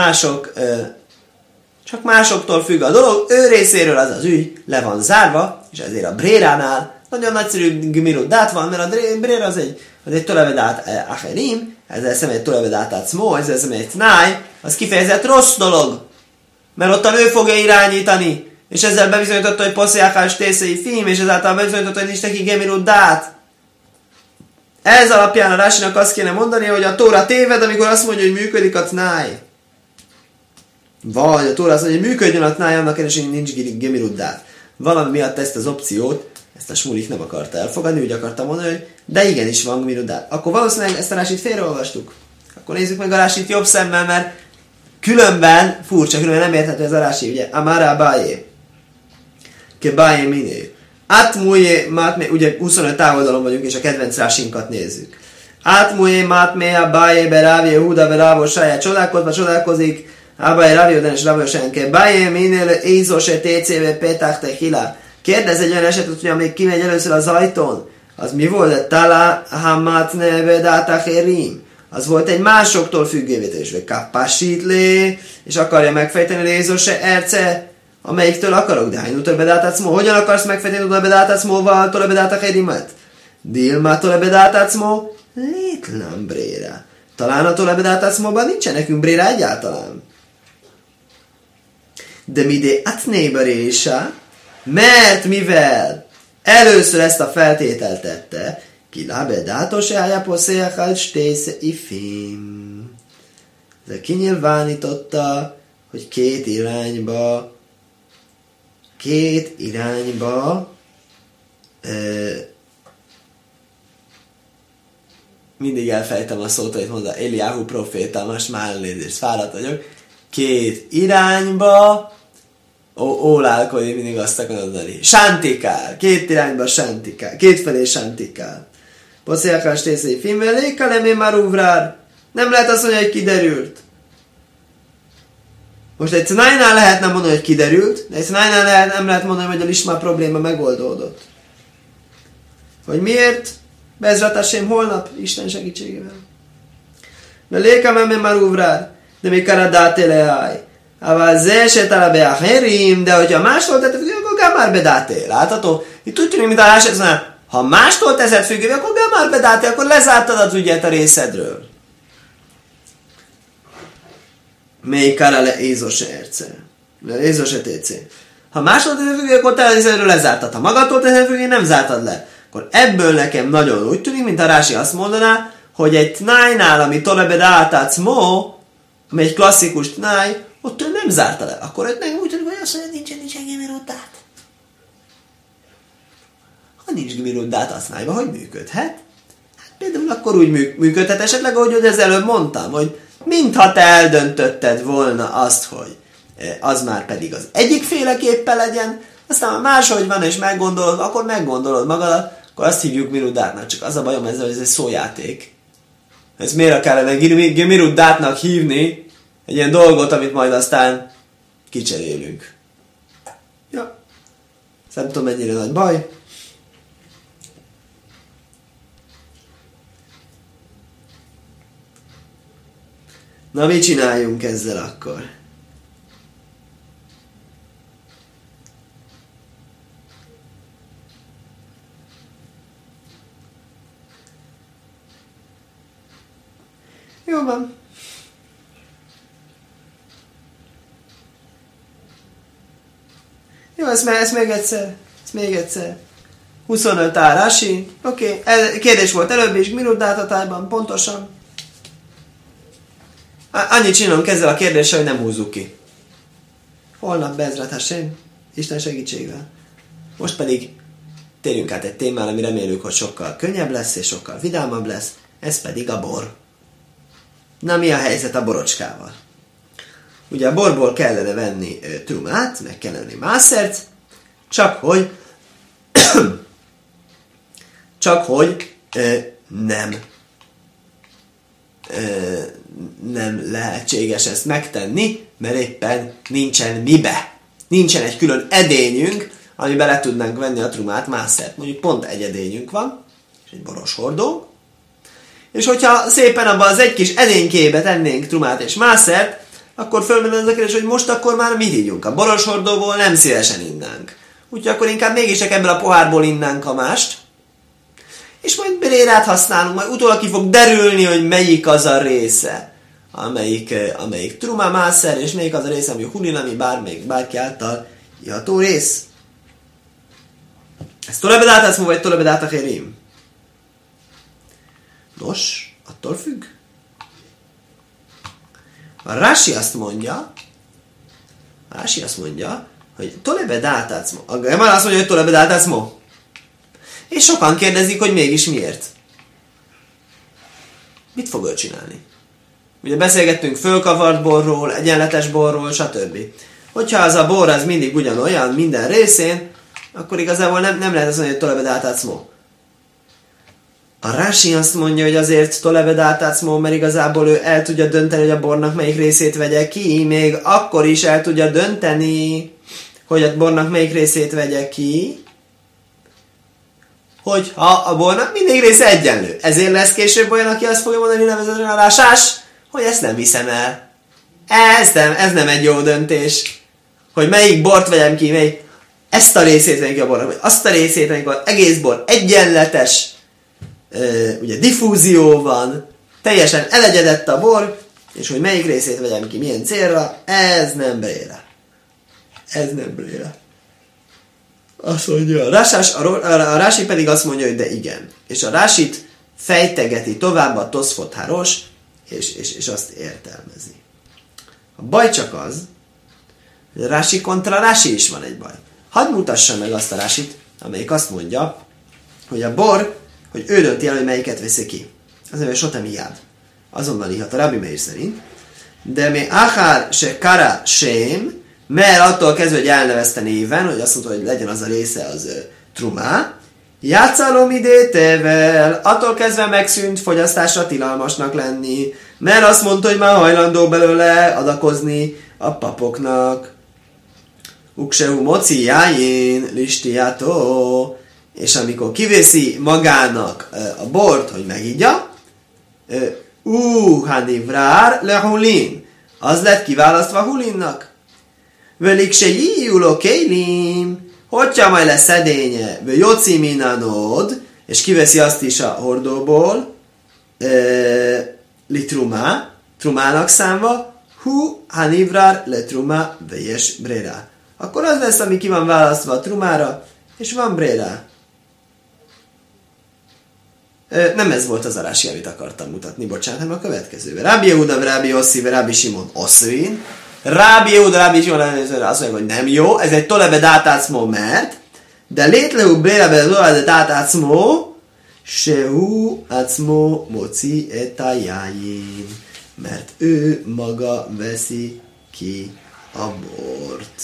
másoktól függ a dolog, ő részéről az az ügy le van zárva, és ezért a bréránál nagyon nagyszerű gmirut dát van, mert a bréra az egy tolevedát aherim, ezzel szemben egy tolevedát acmo, ezzel szemben egy tnáj, az kifejezett rossz dolog, mert ott ő fogja irányítani, és ezzel bebizonyította, hogy posziákás tészei film, és ezáltal bebizonyította, hogy nincs neki gemirut dát. Ez alapján a rásinak azt kéne mondani, hogy a Tóra téved, amikor azt mondja, hogy működik a tnáj. Vagy a Tóra azt mondja, hogy működjön a tnáj, annak ellenére, hogy nincs gemirut dát. Valami miatt ezt az opciót, ezt a Smulik nem akarta elfogadni, úgy akarta mondani, hogy de igenis van gemirut dát. Akkor valószínűleg ezt a rásit félreolvastuk. Akkor nézzük meg a rásit jobb szemmel, mert különben nem érthető ez a rási, ugye? Amara bájé. Ke bájé miné. Átmújé mátmé, ugye 25 távoldalon vagyunk, és a kedvenc rásinkat nézzük. Átmújé mátmé a bájé berávé, húda berávó saját csodálkozik, Ábáj Rávió Denes Rávió Senke, Bájé minél ézose TCV Péták Tehila. Kérdez egy olyan esetet, hogy amíg kimegy először az ajtón, az mi volt? Tala Hamat neve Dátacherim. Az volt egy másoktól függővételésve. Kapásítlé, és akarja megfejteni Lézose Erce, amelyiktől akarok, de hány utolbedátacmó. Hogyan akarsz megfejteni utolbedátacmóval tolebedátacherimet? Dilma tolebedátacmó? Létlen bréra. Talán a tolebedátacmóban nincsen nekünk bréra egyáltalán. De midé atnéberésa, mert mivel először ezt a feltételt tette, kilábedátos eljaposzéjachal stésze ifim. De kinyilvánította, hogy két irányba mindig elfejtem a szót, hogy mondta Eliáhu proféta, most már elnézést, fáradt vagyok. Két irányba ólálkodik, mindig azt akarod mondani. Sántikál, két irányba sántikál, kétfelé sántikál. Poszélyakás tészei filmveléka, lemé már uvrár. Nem lehet azt mondani, hogy kiderült. Most egy Cnájnál lehetne mondani, hogy kiderült, de egy Cnájnál nem lehet mondani, hogy a lismá probléma megoldódott. Hogy miért? Bezrat Hashem holnap, Isten segítségével. Veléka lemé már uvrár. De mi karadát eleáj. Ával zé tala beacherim, de hogyha mástól tetted függővé, akkor gamár bedáté. Látható? Itt úgy tűnik, mint a lássák, ha mástól teszed függővé, akkor gamár bedáté, akkor lezártad az ügyet a részedről. Mély karale ézose erce. Ézose técé. Ha mástól teszed függővé, akkor te a részedről lezártad. Ha magadtól teszed függővé, nem zártad le. Akkor ebből nekem nagyon úgy tűnik, mint a Rási azt mondaná, hogy egy tnájnál, ami tolebedátác mo, ami egy klasszikus tnáj, ott ő nem zárta le. Akkor őt meg úgy tűnik, hogy azt mondja, nincsen gemiruddát. Ha nincs gemiruddát a tnájban, hogy működhet? Hát például akkor úgy működhet esetleg, ahogy az előbb mondtam, hogy mintha te eldöntötted volna azt, hogy az már pedig az egyik féleképpen legyen, aztán ha máshogy van és meggondolod, akkor meggondolod magadat, akkor azt hívjuk gemiruddátnak. Csak az a bajom ezzel, hogy ez egy szójáték. Ez miért kellene gemiruddátnak hívni egy ilyen dolgot, amit majd aztán kicserélünk. Ja. Nem tudom, mennyire nagy baj. Na, mit csináljunk ezzel akkor? Jó van. Jó, ezt még egyszer. 25 árási. Oké, kérdés volt előbb is, minutdátatályban, pontosan. Annyit csinálunk ezzel a kérdéssel, hogy nem húzzuk ki. Holnap Be'ezrat Hashem, Isten segítségével. Most pedig térjünk át egy témára, ami reméljük, hogy sokkal könnyebb lesz, és sokkal vidámabb lesz. Ez pedig a bor. Na, mi a helyzet a borocskával? Ugye a borból kellene venni trumát, meg kellene venni mászert, csak hogy nem lehetséges ezt megtenni, mert éppen nincsen mibe. Nincsen egy külön edényünk, amiben le tudnánk venni a trumát, mászert. Mondjuk pont egy edényünk van, és egy boros hordó. És hogyha szépen abban az egy kis edénykébe tennénk trumát és mászert, akkor fölmenne az a kérdés, hogy most akkor már mit ígyunk? A boros hordóból nem szívesen innánk. Úgyhogy akkor inkább mégiscsak ebből a pohárból innánk a mást, és majd brérát használunk, majd utólag ki fog derülni, hogy melyik az a része, amelyik truma, mászer, és melyik az a része, ami hulin, ami bárki által iható rész. Ez tolebedát eszmó, vagy tolebedát a hérim? Nos, attól függ. A Rashi azt mondja, hogy tolebedát eszmó. A Gemara azt mondja, hogy tolebedát eszmó. És sokan kérdezik, hogy mégis miért. Mit fog ő csinálni? Ugye beszélgettünk fölkavart borról, egyenletes borról, stb. Hogyha az a bor az mindig ugyanolyan minden részén, akkor igazából nem lehet azt mondani, hogy tolebedát eszmó. A Rashi azt mondja, hogy azért tolebedát eszmó, mert igazából ő el tudja dönteni, hogy a bornak melyik részét vegye ki, még akkor is el tudja dönteni, hogy a bornak melyik részét vegye ki, hogyha a bornak mindig része egyenlő. Ezért lesz később olyan, aki azt fogja mondani nevezetesen a rásás, hogy ezt nem viszem el. Ez nem egy jó döntés. Hogy melyik bort vegyem ki, ezt a részét vegyem ki a bornak, vagy azt a részét vegyem ki, az egész bor egyenletes, ugye diffúzió van, teljesen elegyedett a bor, és hogy melyik részét vegyem ki, milyen célra, ez nem bréra. Azt mondja, a Rási pedig azt mondja, hogy de igen. És a Rásit fejtegeti tovább a Toszfot Háros, és azt értelmezi. A baj csak az, hogy a Rási kontra Rási is van egy baj. Hadd mutassa meg azt a Rásit, amelyik azt mondja, hogy a bor, hogy ő dönti el, hogy melyiket veszi ki. Az mondja, hogy sotem ijád. Azonnal ihat a Rabbi Meir szerint. De mi achár se kara sém, mert attól kezdve, hogy elnevezte néven, hogy azt mondta, hogy legyen az a része az trumá, játszálom idétevel, attól kezdve megszűnt fogyasztásra tilalmasnak lenni, mert azt mondta, hogy már hajlandó belőle adakozni a papoknak. Uksehu moci jájén listiátó, és amikor kivészi magának a bort, hogy megígya, hanivrár lehulin, az lett kiválasztva hulinnak. Völik se jíjuló kélim, hogyha majd lesz edénye, vő jóci minanod, és kiveszi azt is a hordóból, li trumá, trumának számva, hanivrár le trumá, vejes brérá. Akkor az lesz, ami ki van választva a trumára, és van brérá. Nem ez volt az a Rási, amit akartam mutatni, bocsánat, hanem a következőben. Rábi Yehuda, Rábi Yossi, Rábi Simon oszvin. Rábi Yehuda, Rábi Simon azt mondja, hogy nem jó, ez egy tolebe dátátszmó, mert de létlehú bélebe tolebe dátátszmó, sehu átszmó moci etajájén, mert ő maga veszi ki a bort.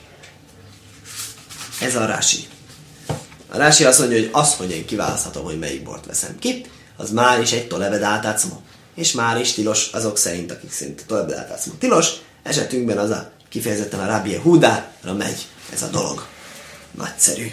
Ez a Rási. A Rási azt mondja, hogy az, hogy én kiválaszthatom, hogy melyik bort veszem ki, az már is egy tolebe dátátszmó. És már is tilos azok szerint, akik szerint a tolebe dátátszmó tilos, esetünkben az a kifejezetten a Rábi Yehudára megy ez a dolog. Nagyszerű.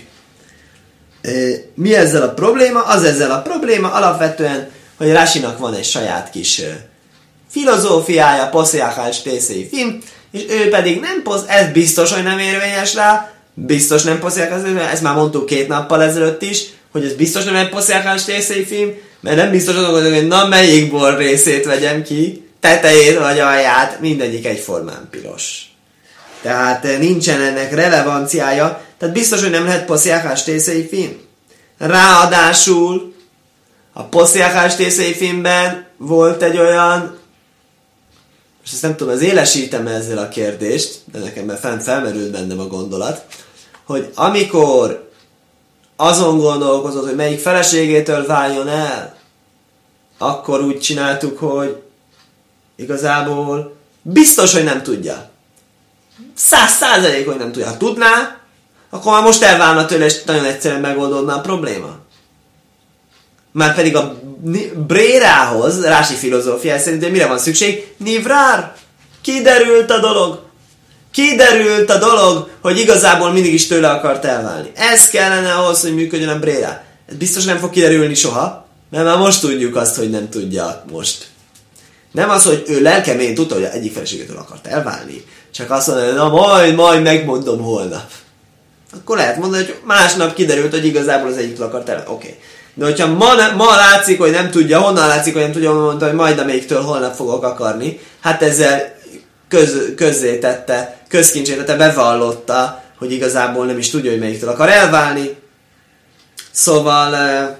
Mi ezzel a probléma? Az ezzel a probléma alapvetően, hogy Rásinak van egy saját kis filozófiája, poszjáhás tészei film, és ő pedig nem ez biztos, hogy nem érvényes rá, biztos nem poszjáhás, ezt már mondtuk 2 nappal ezelőtt is, hogy ez biztos nem egy poszjáhás tészei film, mert nem biztos azok, hogy na melyik bor részét vegyem ki, tetejét vagy alját, mindegyik egyformán piros. Tehát nincsen ennek relevanciája, tehát biztos, hogy nem lehet posziákás tészei film. Ráadásul a posziákás tészei filmben volt egy olyan, és ezt nem tudom, az élesítem ezzel a kérdést, de nekem felmerült bennem a gondolat, hogy amikor azon gondolkozott, hogy melyik feleségétől váljon el, akkor úgy csináltuk, hogy igazából biztos, hogy nem tudja. 100%, hogy nem tudja. Ha tudná, akkor már most elválna tőle, és nagyon egyszerűen megoldódna a probléma. Már pedig a Brérához, Rási filozófia szerint, mire van szükség? Nivrár! Kiderült a dolog. Kiderült a dolog, hogy igazából mindig is tőle akart elválni. Ez kellene ahhoz, hogy működjön a Brérá. Ez biztos nem fog kiderülni soha, mert már most tudjuk azt, hogy nem tudja most. Nem az, hogy ő lelkemén tudta, hogy egyik feleségétől akart elválni. Csak azt mondja, na majd megmondom holnap. Akkor lehet mondani, hogy másnap kiderült, hogy igazából az egyiktől akart elválni. Oké. De hogyha ma látszik, hogy nem tudja, honnan látszik, hogy nem tudja, mondta, hogy majd amelyiktől holnap fogok akarni, hát ezzel közzétette, közkincsét bevallotta, hogy igazából nem is tudja, hogy melyiktől akar elválni. Szóval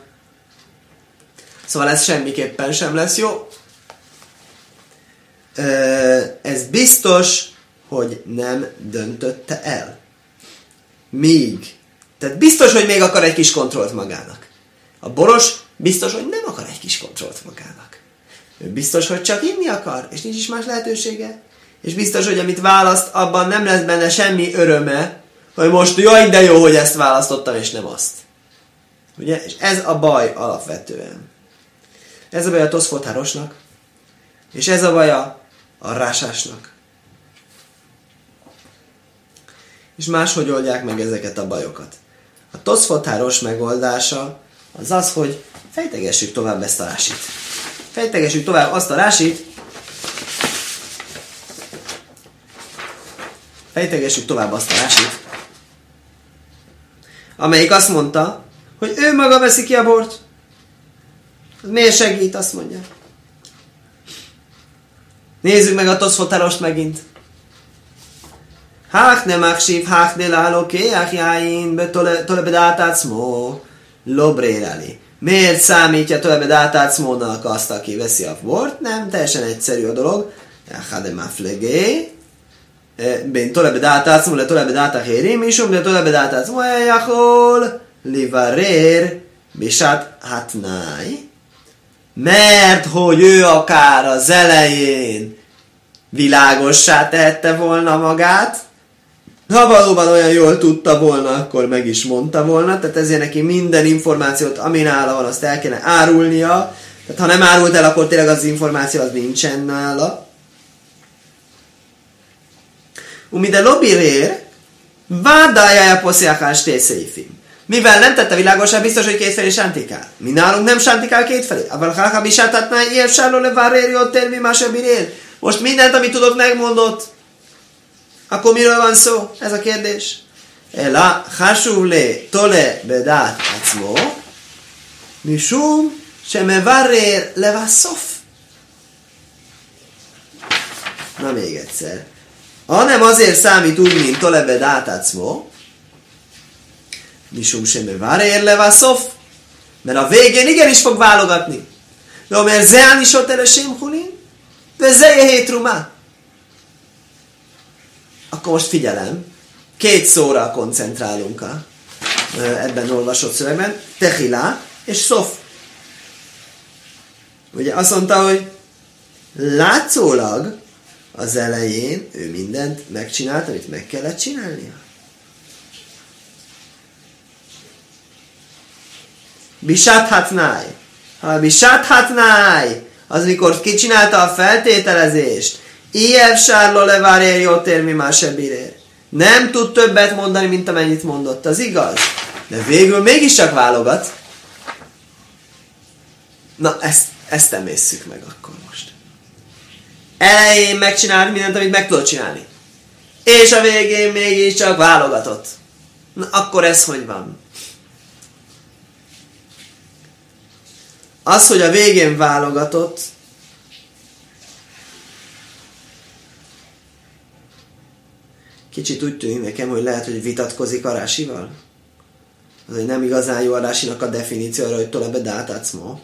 ez semmiképpen sem lesz jó. Ez biztos, hogy nem döntötte el. Tehát biztos, hogy még akar egy kis kontrollt magának. A boros biztos, hogy nem akar egy kis kontrollt magának. Ő biztos, hogy csak inni akar, és nincs is más lehetősége. És biztos, hogy amit választ, abban nem lesz benne semmi öröme, hogy most jaj, de jó, hogy ezt választottam, és nem azt. Ugye? És ez a baj alapvetően. Ez a baj a Toszfot Hárosnak, és ez a baj a Rásásnak. És máshogy oldják meg ezeket a bajokat. A Toszfot Háros megoldása az az, hogy fejtegessük tovább ezt a rásit. Fejtegessük tovább azt a rásit, amelyik azt mondta, hogy ő maga veszi ki a bort. Miért segít, azt mondja. Nézzük meg a Toszfot Hárost megint. Hákne maksív, hákne láloké, áhjáin, tole bedátátszmó, lobréleli. Miért számítja tole bedátátszmónak azt, aki veszi a bort? Nem, teljesen egyszerű a dolog. Háde maflegé. Ben tole bedátátszmó, le tole bedátáhérim, isum, le tole bedátátszmó, jachol, livarér, bisát hatnáj. Mert hogy ő akár az elején világossá tehette volna magát, ha valóban olyan jól tudta volna, akkor meg is mondta volna, tehát ezért neki minden információt, ami nála van, azt el kéne árulnia, tehát ha nem árult el, akkor tényleg az információ az nincsen nála. Umide lobirér, vádája a posziákás tészéifim. Mivel nem tette világosá, biztos, hogy kétfelé sántikál. Mi nálunk nem sántikál kétfelé. Abban ha mi sántatná, ilyen sárló leváréri ott élni más ebirér. Most mindent, amit tudott, megmondott. Akkor miről van szó? Ez a kérdés. Ela hásúv le tole bedát acmó, misum se mevárér levászof. Na még egyszer. Hanem azért számít úgy, mint tole bedát acmó, misum se mevárér levászof, mert a végén igenis fog válogatni. De mert zeán is ott elesém hulin, de zeje hétrumá. Akkor most figyelem, 2 szóra koncentrálunk ebben olvasott szövegben, tehilá és szof. Ugye azt mondta, hogy látszólag az elején ő mindent megcsinált, amit meg kellett csinálnia. Bisáthatnáj. Ha bisáthatnáj, az mikor kicsinálta a feltételezést, Iev sárló levárér jót érmi más ebirér. Nem tud többet mondani, mint amennyit mondott, az igaz. De végül mégiscsak válogat. Na, ezt emészszük meg akkor most. Elején megcsinált mindent, amit meg tudott csinálni. És a végén mégiscsak válogatott. Na, akkor ez hogy van? Az, hogy a végén válogatott, Kicsit úgy tűnik nekem, hogy lehet, hogy vitatkozik a Rásival. Az, hogy nem igazán jó a Rásinak a definíció arra, hogy tolebe dát acmo.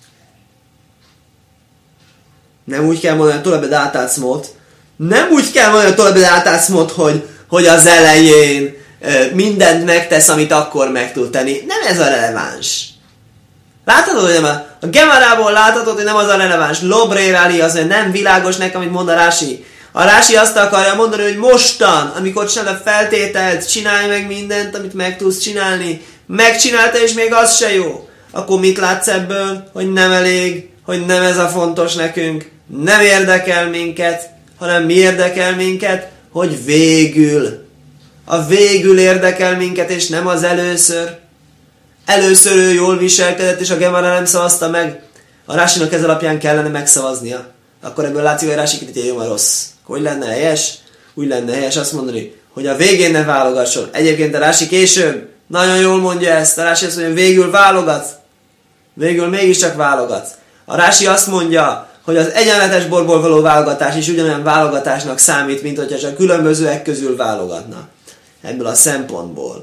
Nem úgy kell mondani a tolebe dát acmot. Nem úgy kell mondani a tolebe dát acmot, hogy az elején mindent megtesz, amit akkor meg tud tenni. Nem ez a releváns. Láthatod, hogy nem a Gemarából láthatod, hogy nem az a releváns. Lobréráli az, hogy nem világos nekem, amit mond a Rási. A Rási azt akarja mondani, hogy mostan, amikor csinálod a feltételt, csinálj meg mindent, amit meg tudsz csinálni. Megcsinálta, és még az se jó. Akkor mit látsz ebből? Hogy nem elég, hogy nem ez a fontos nekünk, nem érdekel minket, hanem mi érdekel minket? Hogy végül. A végül érdekel minket, és nem az először. Először ő jól viselkedett, és a Gemara nem szavazta meg. A Rásinak ez alapján kellene megszavaznia. Akkor ebből látszik, hogy a Rási kritérium a rossz. Hogy lenne helyes? Úgy lenne helyes azt mondani, hogy a végén ne válogasson. Egyébként a Rási később nagyon jól mondja ezt. A Rási azt mondja, hogy végül válogat. Végül mégiscsak válogat. A Rási azt mondja, hogy az egyenletes borból való válogatás is ugyanolyan válogatásnak számít, mint hogyha csak különbözőek közül válogatna. Ebből a szempontból.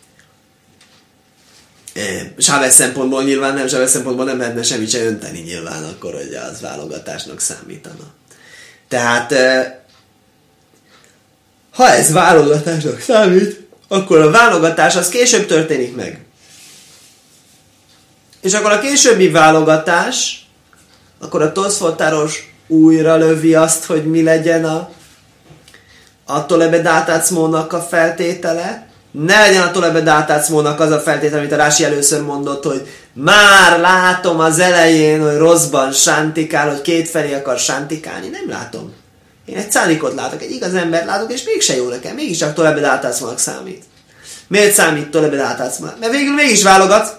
Sábez szempontból nyilván nem, Sábez szempontból nem lehetne semmit se önteni nyilván akkor, hogy az válogatásnak számítana. Tehát, ha ez válogatásnak számít, akkor a válogatás az később történik meg. És akkor a későbbi válogatás, akkor a Toszfotáros újra lövi azt, hogy mi legyen a Tolebe Dátácmónak a feltétele. Ne legyen a Tolebe Dátácmónak az a feltétele, amit a Rási először mondott, hogy már látom az elején, hogy rosszban sántikál, hogy kétfelé akar sántikálni. Nem látom. Én egy szándékot látok, egy igaz embert látok, és mégse jó nekem. Mégiscsak Tolebe Dátácmónak számít. Miért számít Tolebe Dátácmónak? Mert végül mégis válogat.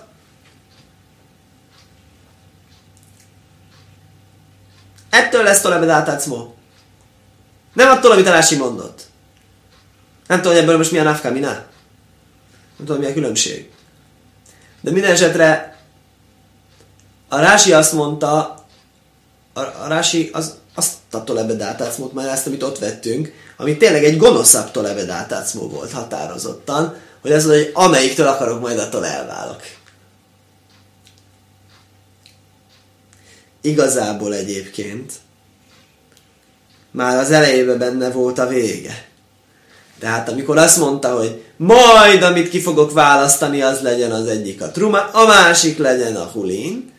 Ettől lesz Tolebe Dátácmó. Nem attól, amit a Rási mondott. Nem tudom, hogy ebből most mi a nafka mina. Nem tudom, mi a különbség. De minden esetre a Rási azt mondta, a Rási azt a Tolebe Dátácmót, már ezt, amit ott vettünk, ami tényleg egy gonoszabb Tolebe Dátácmó volt határozottan, hogy ez az, hogy amelyiktől akarok, majd attól elválok. Igazából egyébként már az elejében benne volt a vége. Tehát amikor azt mondta, hogy majd amit ki fogok választani, az legyen az egyik a truma, a másik legyen a hulin,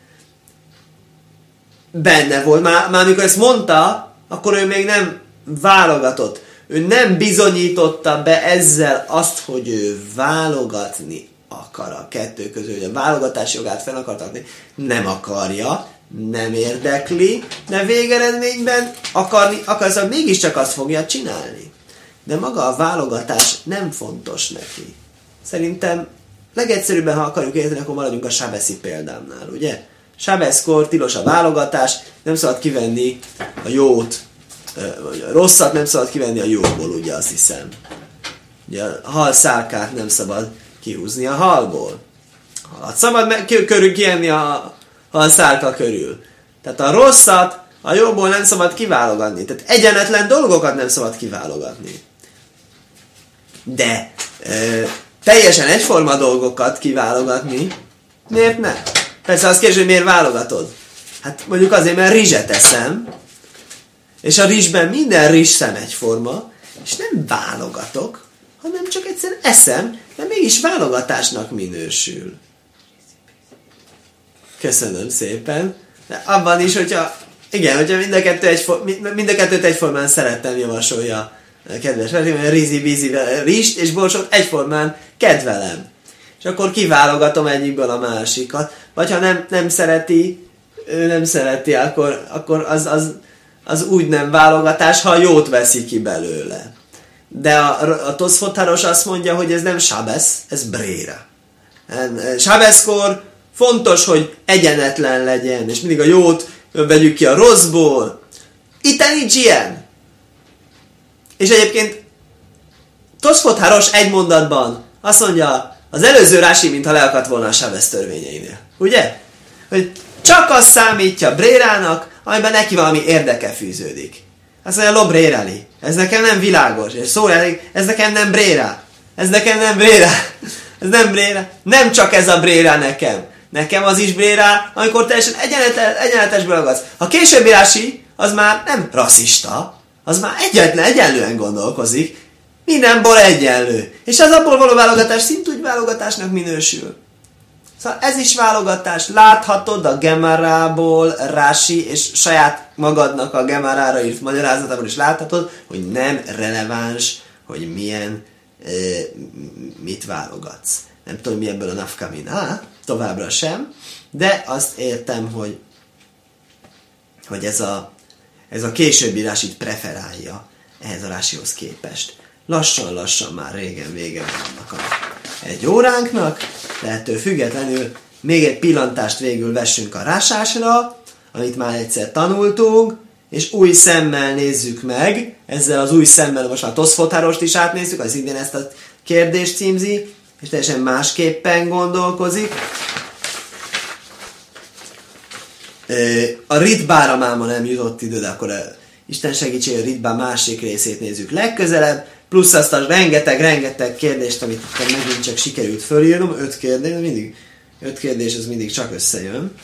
benne volt. Már amikor ezt mondta, akkor ő még nem válogatott. Ő nem bizonyította be ezzel azt, hogy ő válogatni akar a kettő közül, hogy a válogatás jogát fel akar tartani. Nem akarja, nem érdekli, de végeredményben akarsz, mégiscsak azt fogja csinálni. De maga a válogatás nem fontos neki. Szerintem legegyszerűbben, ha akarjuk érteni, akkor maradjunk a sábeszi példámnál, ugye? Sábeszkor tilos a válogatás, nem szabad kivenni a jót, vagy a rosszat nem szabad kivenni a jóból, ugye azt hiszem. Ugye a hal szálkát nem szabad kihúzni a halból. Halat szabad kienni a hal szálka körül. Tehát a rosszat a jóból nem szabad kiválogatni. Tehát egyenetlen dolgokat nem szabad kiválogatni. De teljesen egyforma dolgokat kiválogatni, miért ne? Persze azt kérdés, hogy miért válogatod? Hát mondjuk azért, mert rizset eszem, és a rizsben minden rizsszem egyforma, és nem válogatok, hanem csak egyszerűen eszem, de mégis válogatásnak minősül. Köszönöm szépen. De abban is, hogyha mind a kettőt egyformán szerettem javasolja a kedves verseny, hogy rizi-bizi rizst és borsot egyformán kedvelem. És akkor kiválogatom egyikből a másikat. Vagy ha nem szereti, akkor az úgy nem válogatás, ha jót veszi ki belőle. De a Toszfotáros azt mondja, hogy ez nem sábesz, ez bréra. Sábeszkor fontos, hogy egyenetlen legyen, és mindig a jót vegyük ki a rosszból. Itt nincs ilyen. És egyébként Toszfotáros egy mondatban azt mondja, az előző Rási, mintha leakadt volna a sábesz törvényeinél. Ugye? Hogy csak azt számítja brérának, amiben neki valami érdeke fűződik. Azt mondja, lo bréreli. Ez nekem nem világos. És szó elég, ez nekem nem bréra. Ez nekem nem bréra. Ez nem bréra. Nem csak ez a bréra nekem. Nekem az is bréra, amikor teljesen egyenletesből ragadsz. Ha későbbi rási, az már nem rasszista, az már egyenlően gondolkozik. Mindenból egyenlő. És az abból való válogatás szintúgy válogatásnak minősül. Szóval ez is válogatás. Láthatod a Gemarából, Rási, és saját magadnak a Gemarára írt magyarázatából is láthatod, hogy nem releváns, hogy mit válogatsz. Nem tudom, mi ebből a nafkamina, továbbra sem, de azt értem, hogy ez a későbbi Rásit preferálja ehhez a Rásihoz képest. Lassan már régen vége van annak egy óránknak, de ettől függetlenül még egy pillantást végül vessünk a rásásra, amit már egyszer tanultunk, és új szemmel nézzük meg, ezzel az új szemmel most már Toszfot-Harost is átnézzük, az idén ezt a kérdést címzi, és teljesen másképpen gondolkozik. A Ritbára máma nem jutott idő, de akkor Isten segítség, a Ritbá másik részét nézzük legközelebb, plusz azt a rengeteg kérdést, amit megint csak sikerült fölírnom, 5 kérdés, mindig 5 kérdés, ez mindig csak összejön.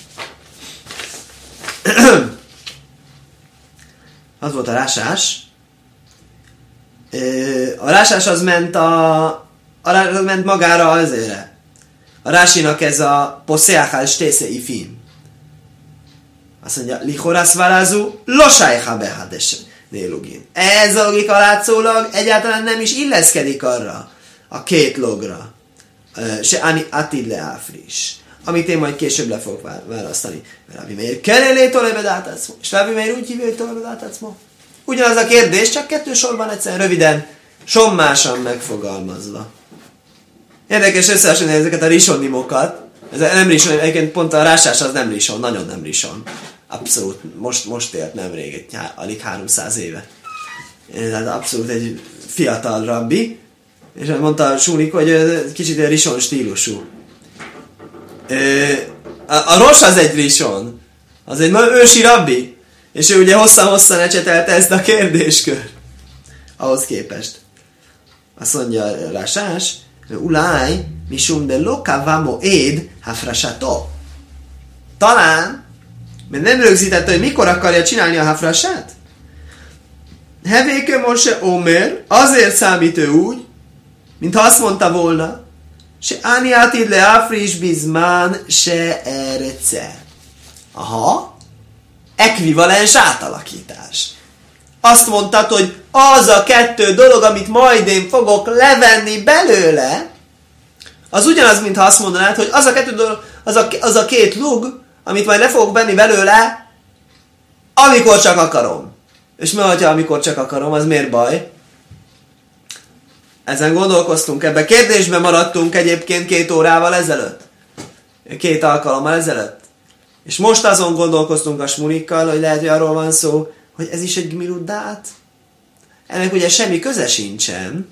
Az volt a rásás. A rásás az ment az ment magára azért. A rásinak ez a poseachal stésze ifim. Azt mondja, lichorász várázu, losájha behádesen. Nélugin. Ez a logika látszólag egyáltalán nem is illeszkedik arra a két logra. Se ani atid le áfris. Amit én majd később le fogok választani. Rabbi Meir kerelé tolebedátacmo. És Rabbi Meir úgy hívja, hogy tolebedátacmo. Ugyanaz a kérdés, csak 2 sorban egyszerűen röviden, sommásan megfogalmazva. Érdekes összehasonlítani ezeket a risonimokat. Ez nem rison, egyébként pont a rásás az nem rison, nagyon nem rison. Abszolút, most élt nemrég, alig 300 éve. Tehát abszolút egy fiatal rabbi, és mondta a Súnik, hogy kicsit egy rison stílusú. A Ros az egy rison, az egy nagyon ősi rabbi, és ő ugye hosszan ecsetelte ezt a kérdéskört. Ahhoz képest. Azt mondja Rásás, Ulaj, misum de lokavamo éd hafrasato. Talán, mert nem rögzítette, hogy mikor akarja csinálni a hafrasát? Hevéke Mose Omer, azért számít ő úgy, mintha azt mondta volna, se áni átid le áfris bizmán se erce. Aha, ekvivalens átalakítás. Azt mondtad, hogy az a 2 dolog, amit majd én fogok levenni belőle, az ugyanaz, mintha azt mondanád, hogy az a 2 dolog, az a 2 lug, amit majd le fogok venni belőle, amikor csak akarom. És mi, hogyha amikor csak akarom, az miért baj? Ezen gondolkoztunk, ebben kérdésben maradtunk egyébként 2 órával ezelőtt. 2 alkalommal ezelőtt. És most azon gondolkoztunk a Smunikkal, hogy lehet, hogy arról van szó, hogy ez is egy gmiruddát. Ennek ugye semmi köze sincsen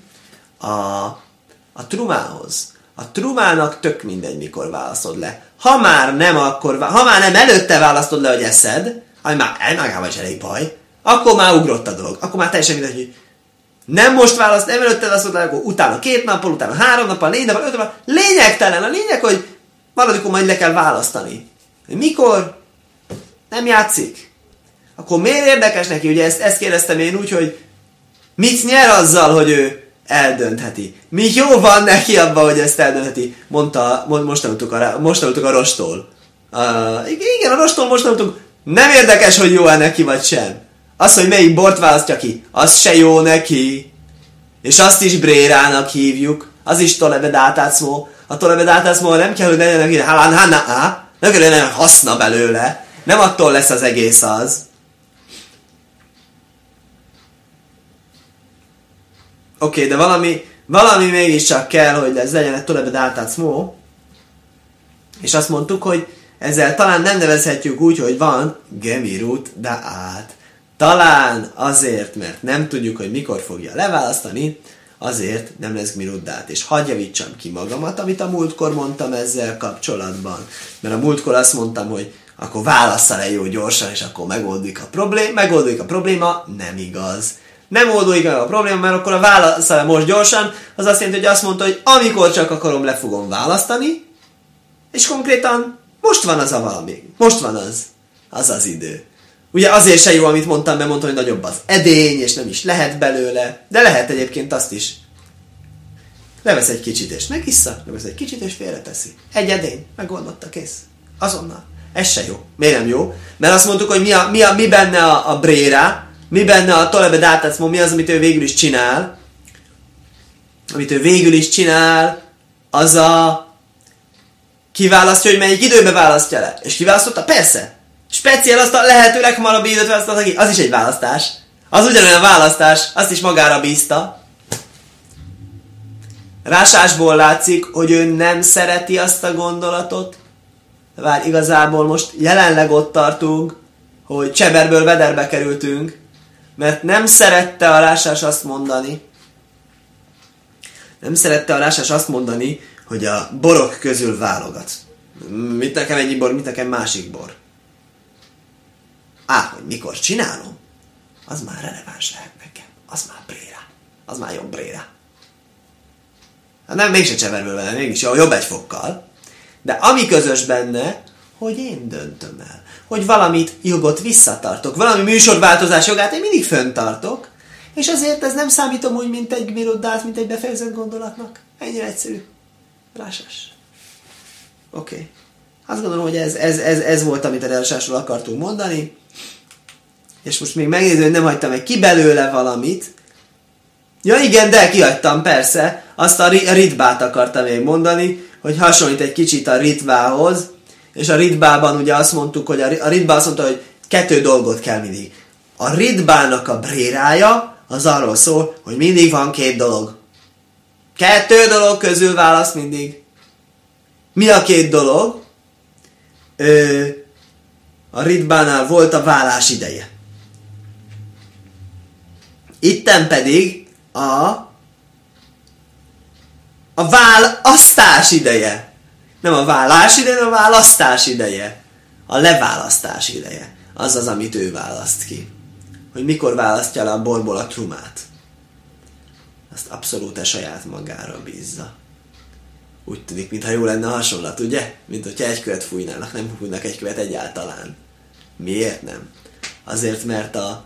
a trumához. A trumának tök mindegy, mikor választod le. Ha már nem előtte választod le, hogy eszed, ami már elmagában is elég baj, akkor már ugrott a dolog. Akkor már teljesen mindegy, hogy nem előtte választod le, akkor utána 2 nappal, utána 3 nappal, 4 nappal, 5 nappal. Lényegtelen. A lényeg, hogy valamikor majd le kell választani. Mikor? Nem játszik. Akkor miért érdekes neki? Ugye ezt kérdeztem én úgy, hogy mit nyer azzal, hogy ő eldöntheti? Mi jó van neki abban, hogy ezt eldöntheti? Most tanultuk a Rostól. Igen, a Rostól most tanultuk. Nem érdekes, hogy jó-e neki, vagy sem. Az, hogy melyik bort választja ki, az se jó neki. És azt is brérának hívjuk. Az is tolebedátácmó. A tolebedátácmó nem kell, hogy legyen neki nem kell, hogy legyen haszna belőle. Nem attól lesz az egész az. Oké, de valami mégiscsak kell, hogy ez legyen egy tolebedátácmó. És azt mondtuk, hogy ezzel talán nem nevezhetjük úgy, hogy van gemirut da'at. Talán azért, mert nem tudjuk, hogy mikor fogja leválasztani, azért nem lesz gemirut da'at. És hadd javítsam ki magamat, amit a múltkor mondtam ezzel kapcsolatban. Mert a múltkor azt mondtam, hogy akkor válassza le jó gyorsan, és akkor megoldódik a probléma, nem igaz. Nem oldódik meg a probléma, mert akkor a válassza le most gyorsan, az azt jelenti, hogy azt mondta, hogy amikor csak akarom, le fogom választani, és konkrétan most van az a valami. Most van az idő. Ugye azért se jó, amit mondtam, mert mondtam, hogy nagyobb az edény, és nem is lehet belőle, de lehet egyébként azt is. Levesz egy kicsit, és megissza, levesz egy kicsit, és félreteszi. Egy edény, megoldotta, kész. Azonnal. Ez se jó. Miért nem jó? Mert azt mondtuk, hogy mi benne a bréra, mi benne a tolebe dátacmó, mi az, amit ő végül is csinál. Amit ő végül is csinál, az a kiválasztja, hogy melyik időbe választja le. És kiválasztotta? Persze. Speciál azt a lehető leghamarabb időt választotta ki. Az is egy választás. Az ugyanolyan választás. Azt is magára bízta. Rásásból látszik, hogy ő nem szereti azt a gondolatot. Vár, igazából most jelenleg ott tartunk, hogy cseberből vederbe kerültünk, mert nem szerette a rásás azt mondani, hogy a borok közül válogat. Mit nekem ennyi bor, mit nekem másik bor. Hogy mikor csinálom, az már releváns lehet nekem. Az már bréra. Az már jobb bréra. Hát nem, mégse cseverből vele, mégis jobb egy fokkal. De ami közös benne, hogy én döntöm el. Hogy valamit jogot visszatartok. Valami műsorváltozás jogát én mindig föntartok. És azért ez nem számítom úgy, mint egy miroddát, mint egy befejezett gondolatnak. Ennyire egyszerű. Rásás. Oké. Azt gondolom, hogy ez volt, amit a rásásról akartunk mondani. És most még megnézem, hogy nem hagytam meg ki belőle valamit. Ja igen, de kihagytam, persze. Azt a ritbát akartam még mondani, hogy hasonlít egy kicsit a ritvához, és a ritbában ugye azt mondtuk, hogy a ritbá azt mondta, hogy 2 dolgot kell mindig. A ritbának a brérája az arról szól, hogy mindig van 2 dolog. 2 dolog közül választ mindig. Mi a 2 dolog? A ritbánál volt a válás ideje. Itten pedig a választás ideje. Nem a vállás ideje, hanem a választás ideje. A leválasztás ideje. Az az, amit ő választ ki. Hogy mikor választja le a borból a trumát. Azt abszolút saját magára bízza. Úgy tűnik, mintha jó lenne a hasonlat, ugye? Mint hogyha egy követ fújnának, nem fújnak egy követ egyáltalán. Miért nem? Azért, mert a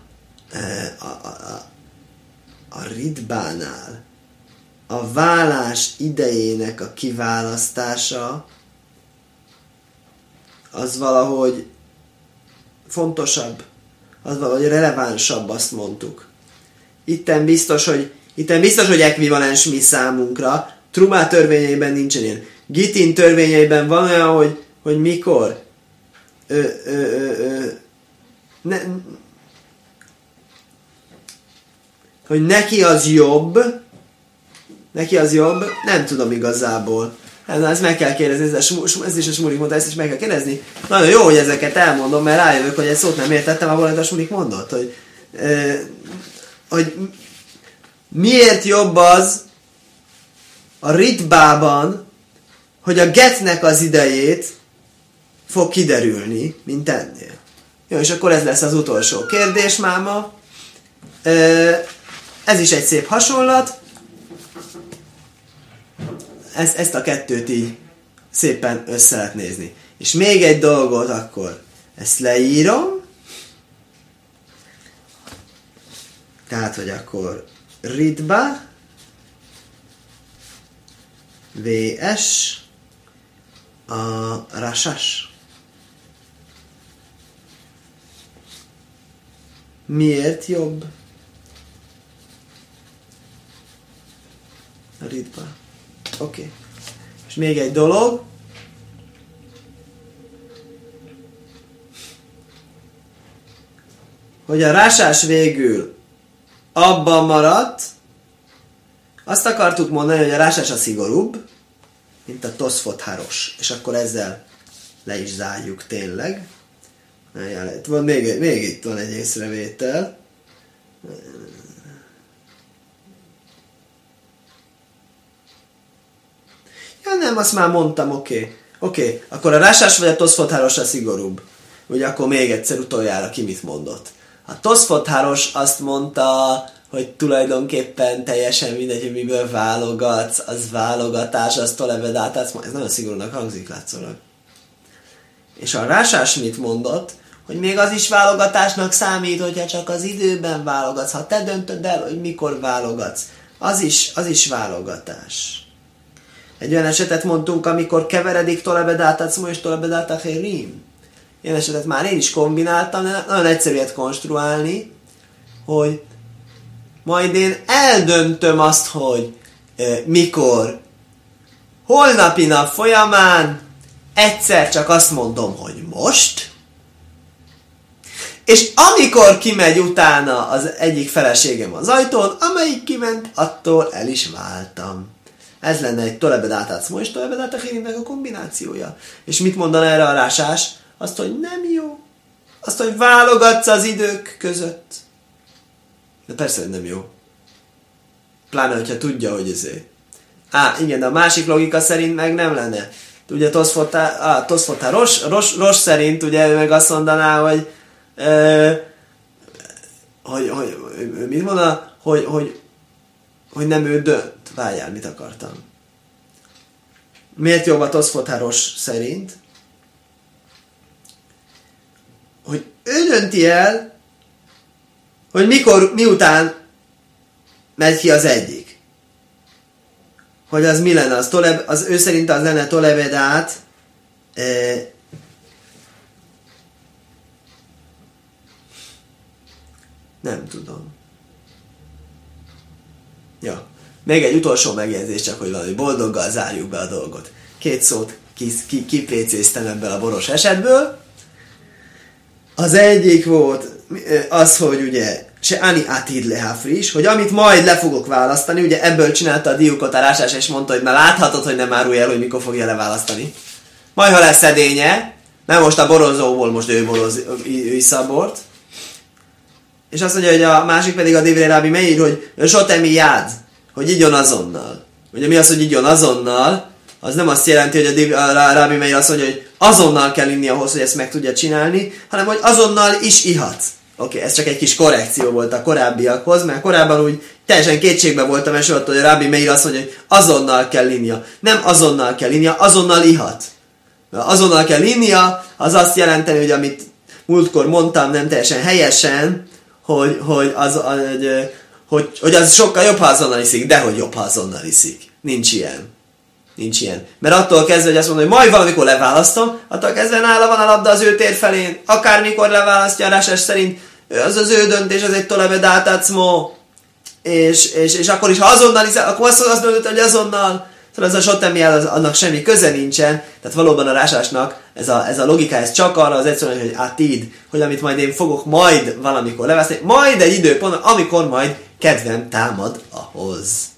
ritbánál a válás idejének a kiválasztása az valahogy fontosabb, az valahogy relevánsabb, azt mondtuk. Itten biztos, hogy ekvivalens mi számunkra. Trumá törvényeiben nincsen ilyen. Gitin törvényeiben van olyan, hogy mikor hogy neki az jobb, nem tudom igazából. Hát, ezt meg kell kérdezni, ez is a Smulik mondta, ezt is meg kell kérdezni. Nagyon jó, hogy ezeket elmondom, mert rájövök, hogy egy szót nem értettem, ahol a Smulik mondott, hogy miért jobb az a ritbában, hogy a getnek az idejét fog kiderülni, mint ennél. Jó, és akkor ez lesz az utolsó kérdés máma. Ez is egy szép hasonlat. Ezt a kettőt így szépen össze lehet nézni. És még egy dolgot akkor, ezt leírom. Tehát, hogy akkor ritba vs a rasás. Miért jobb a ritba? Oké. És még egy dolog. Hogy a rásás végül abban maradt, azt akartuk mondani, hogy a rásás a szigorúbb, mint a Toszfot Haros. És akkor ezzel le is zárjuk tényleg. Van, még itt van egy észrevétel. Ja nem, azt már mondtam, oké. Akkor a rásás vagy a Toszfot Haros a szigorúbb. ugye akkor még egyszer utoljára ki mit mondott. A Toszfot Háros azt mondta, hogy tulajdonképpen teljesen mindegy, hogy miből válogatsz, az válogatás, az tolevedátás, ez nagyon szigorúnak hangzik látszólag. És a Rásás mit mondott, hogy még az is válogatásnak számít, hogyha csak az időben válogatsz, ha te döntöd el, hogy mikor válogatsz, az is válogatás. Egy olyan esetet mondtunk, amikor keveredik tolebedátacmo és tolebedátachérim. Ilyen esetet már én is kombináltam, de nagyon egyszerű ilyet konstruálni, hogy majd én eldöntöm azt, hogy mikor, holnapi nap folyamán egyszer csak azt mondom, hogy most, és amikor kimegy utána az egyik feleségem az ajtón, amelyik kiment, attól el is váltam. Ez lenne egy tolebedátacmo és tolebedátachérimnek a kombinációja. És mit mondaná erre a Rásás? Azt, hogy nem jó. Azt, hogy válogatsz az idők között. De persze, hogy nem jó. Pláne, hogyha tudja, hogy ezért. Igen, de a másik logika szerint meg nem lenne. Ugye Toszfotá Ros szerint ugye ő meg azt mondaná, hogy mit mondaná? Hogy nem ő dönt. Várjál, mit akartam? Miért jobb a Toszfotá Ros szerint? Hogy ő dönti el, hogy miután megy ki az egyik. Hogy az mi lenne? Az ő szerint az lenne tolebedát, nem tudom. Ja. Még egy utolsó megjegyzés, csak hogy valami boldoggal zárjuk be a dolgot. 2 szót kipécéztem ebből a boros esetből. Az egyik volt az, hogy ugye se ani atid lehafris, hogy amit majd le fogok választani, ugye ebből csinálta a diukot a Rásás, és mondta, hogy már láthatod, hogy nem árulj el, hogy mikor fogja leválasztani. Majd, ha lesz edénye, mert most a borozóból most őissza a bort. És azt mondja, hogy a másik pedig a Divrei Rabbi Meir, hogy sotemi jád, hogy igyon azonnal. Ugye mi az, hogy igyon azonnal? Az nem azt jelenti, hogy a Rabbi Meir azt mondja, hogy azonnal kell inni ahhoz, hogy ezt meg tudja csinálni, hanem hogy azonnal is ihatsz. Oké, ez csak egy kis korrekció volt a korábbiakhoz, mert korábban úgy teljesen kétségbe voltam esett, hogy a Rabbi Meir azt mondja, hogy azonnal kell innia. Nem azonnal kell innia, azonnal ihat. Azonnal kell innia, az azt jelenteni, hogy amit múltkor mondtam nem teljesen helyesen, hogy az sokkal jobb, ha azonnal iszik, de hogy jobb, ha azonnal iszik. Nincs ilyen. Nincs ilyen. Mert attól kezdve, hogy azt mondom, hogy majd valamikor leválasztom, attól kezdve nála van a labda az ő tér felén, akármikor leválasztja a Rásás szerint, az az ő döntés, az egy tolebedátacmo, és akkor is, ha azonnal iszik, akkor azt döntött, hogy azonnal, szóval ez a sotemi annak semmi köze nincsen, tehát valóban a Rásásnak ez a logika, ez csak arra az egyszerűen, hogy atid, hogy amit majd én fogok majd valamikor leválasztani, majd egy időpont, amikor majd kedvem támad ahhoz.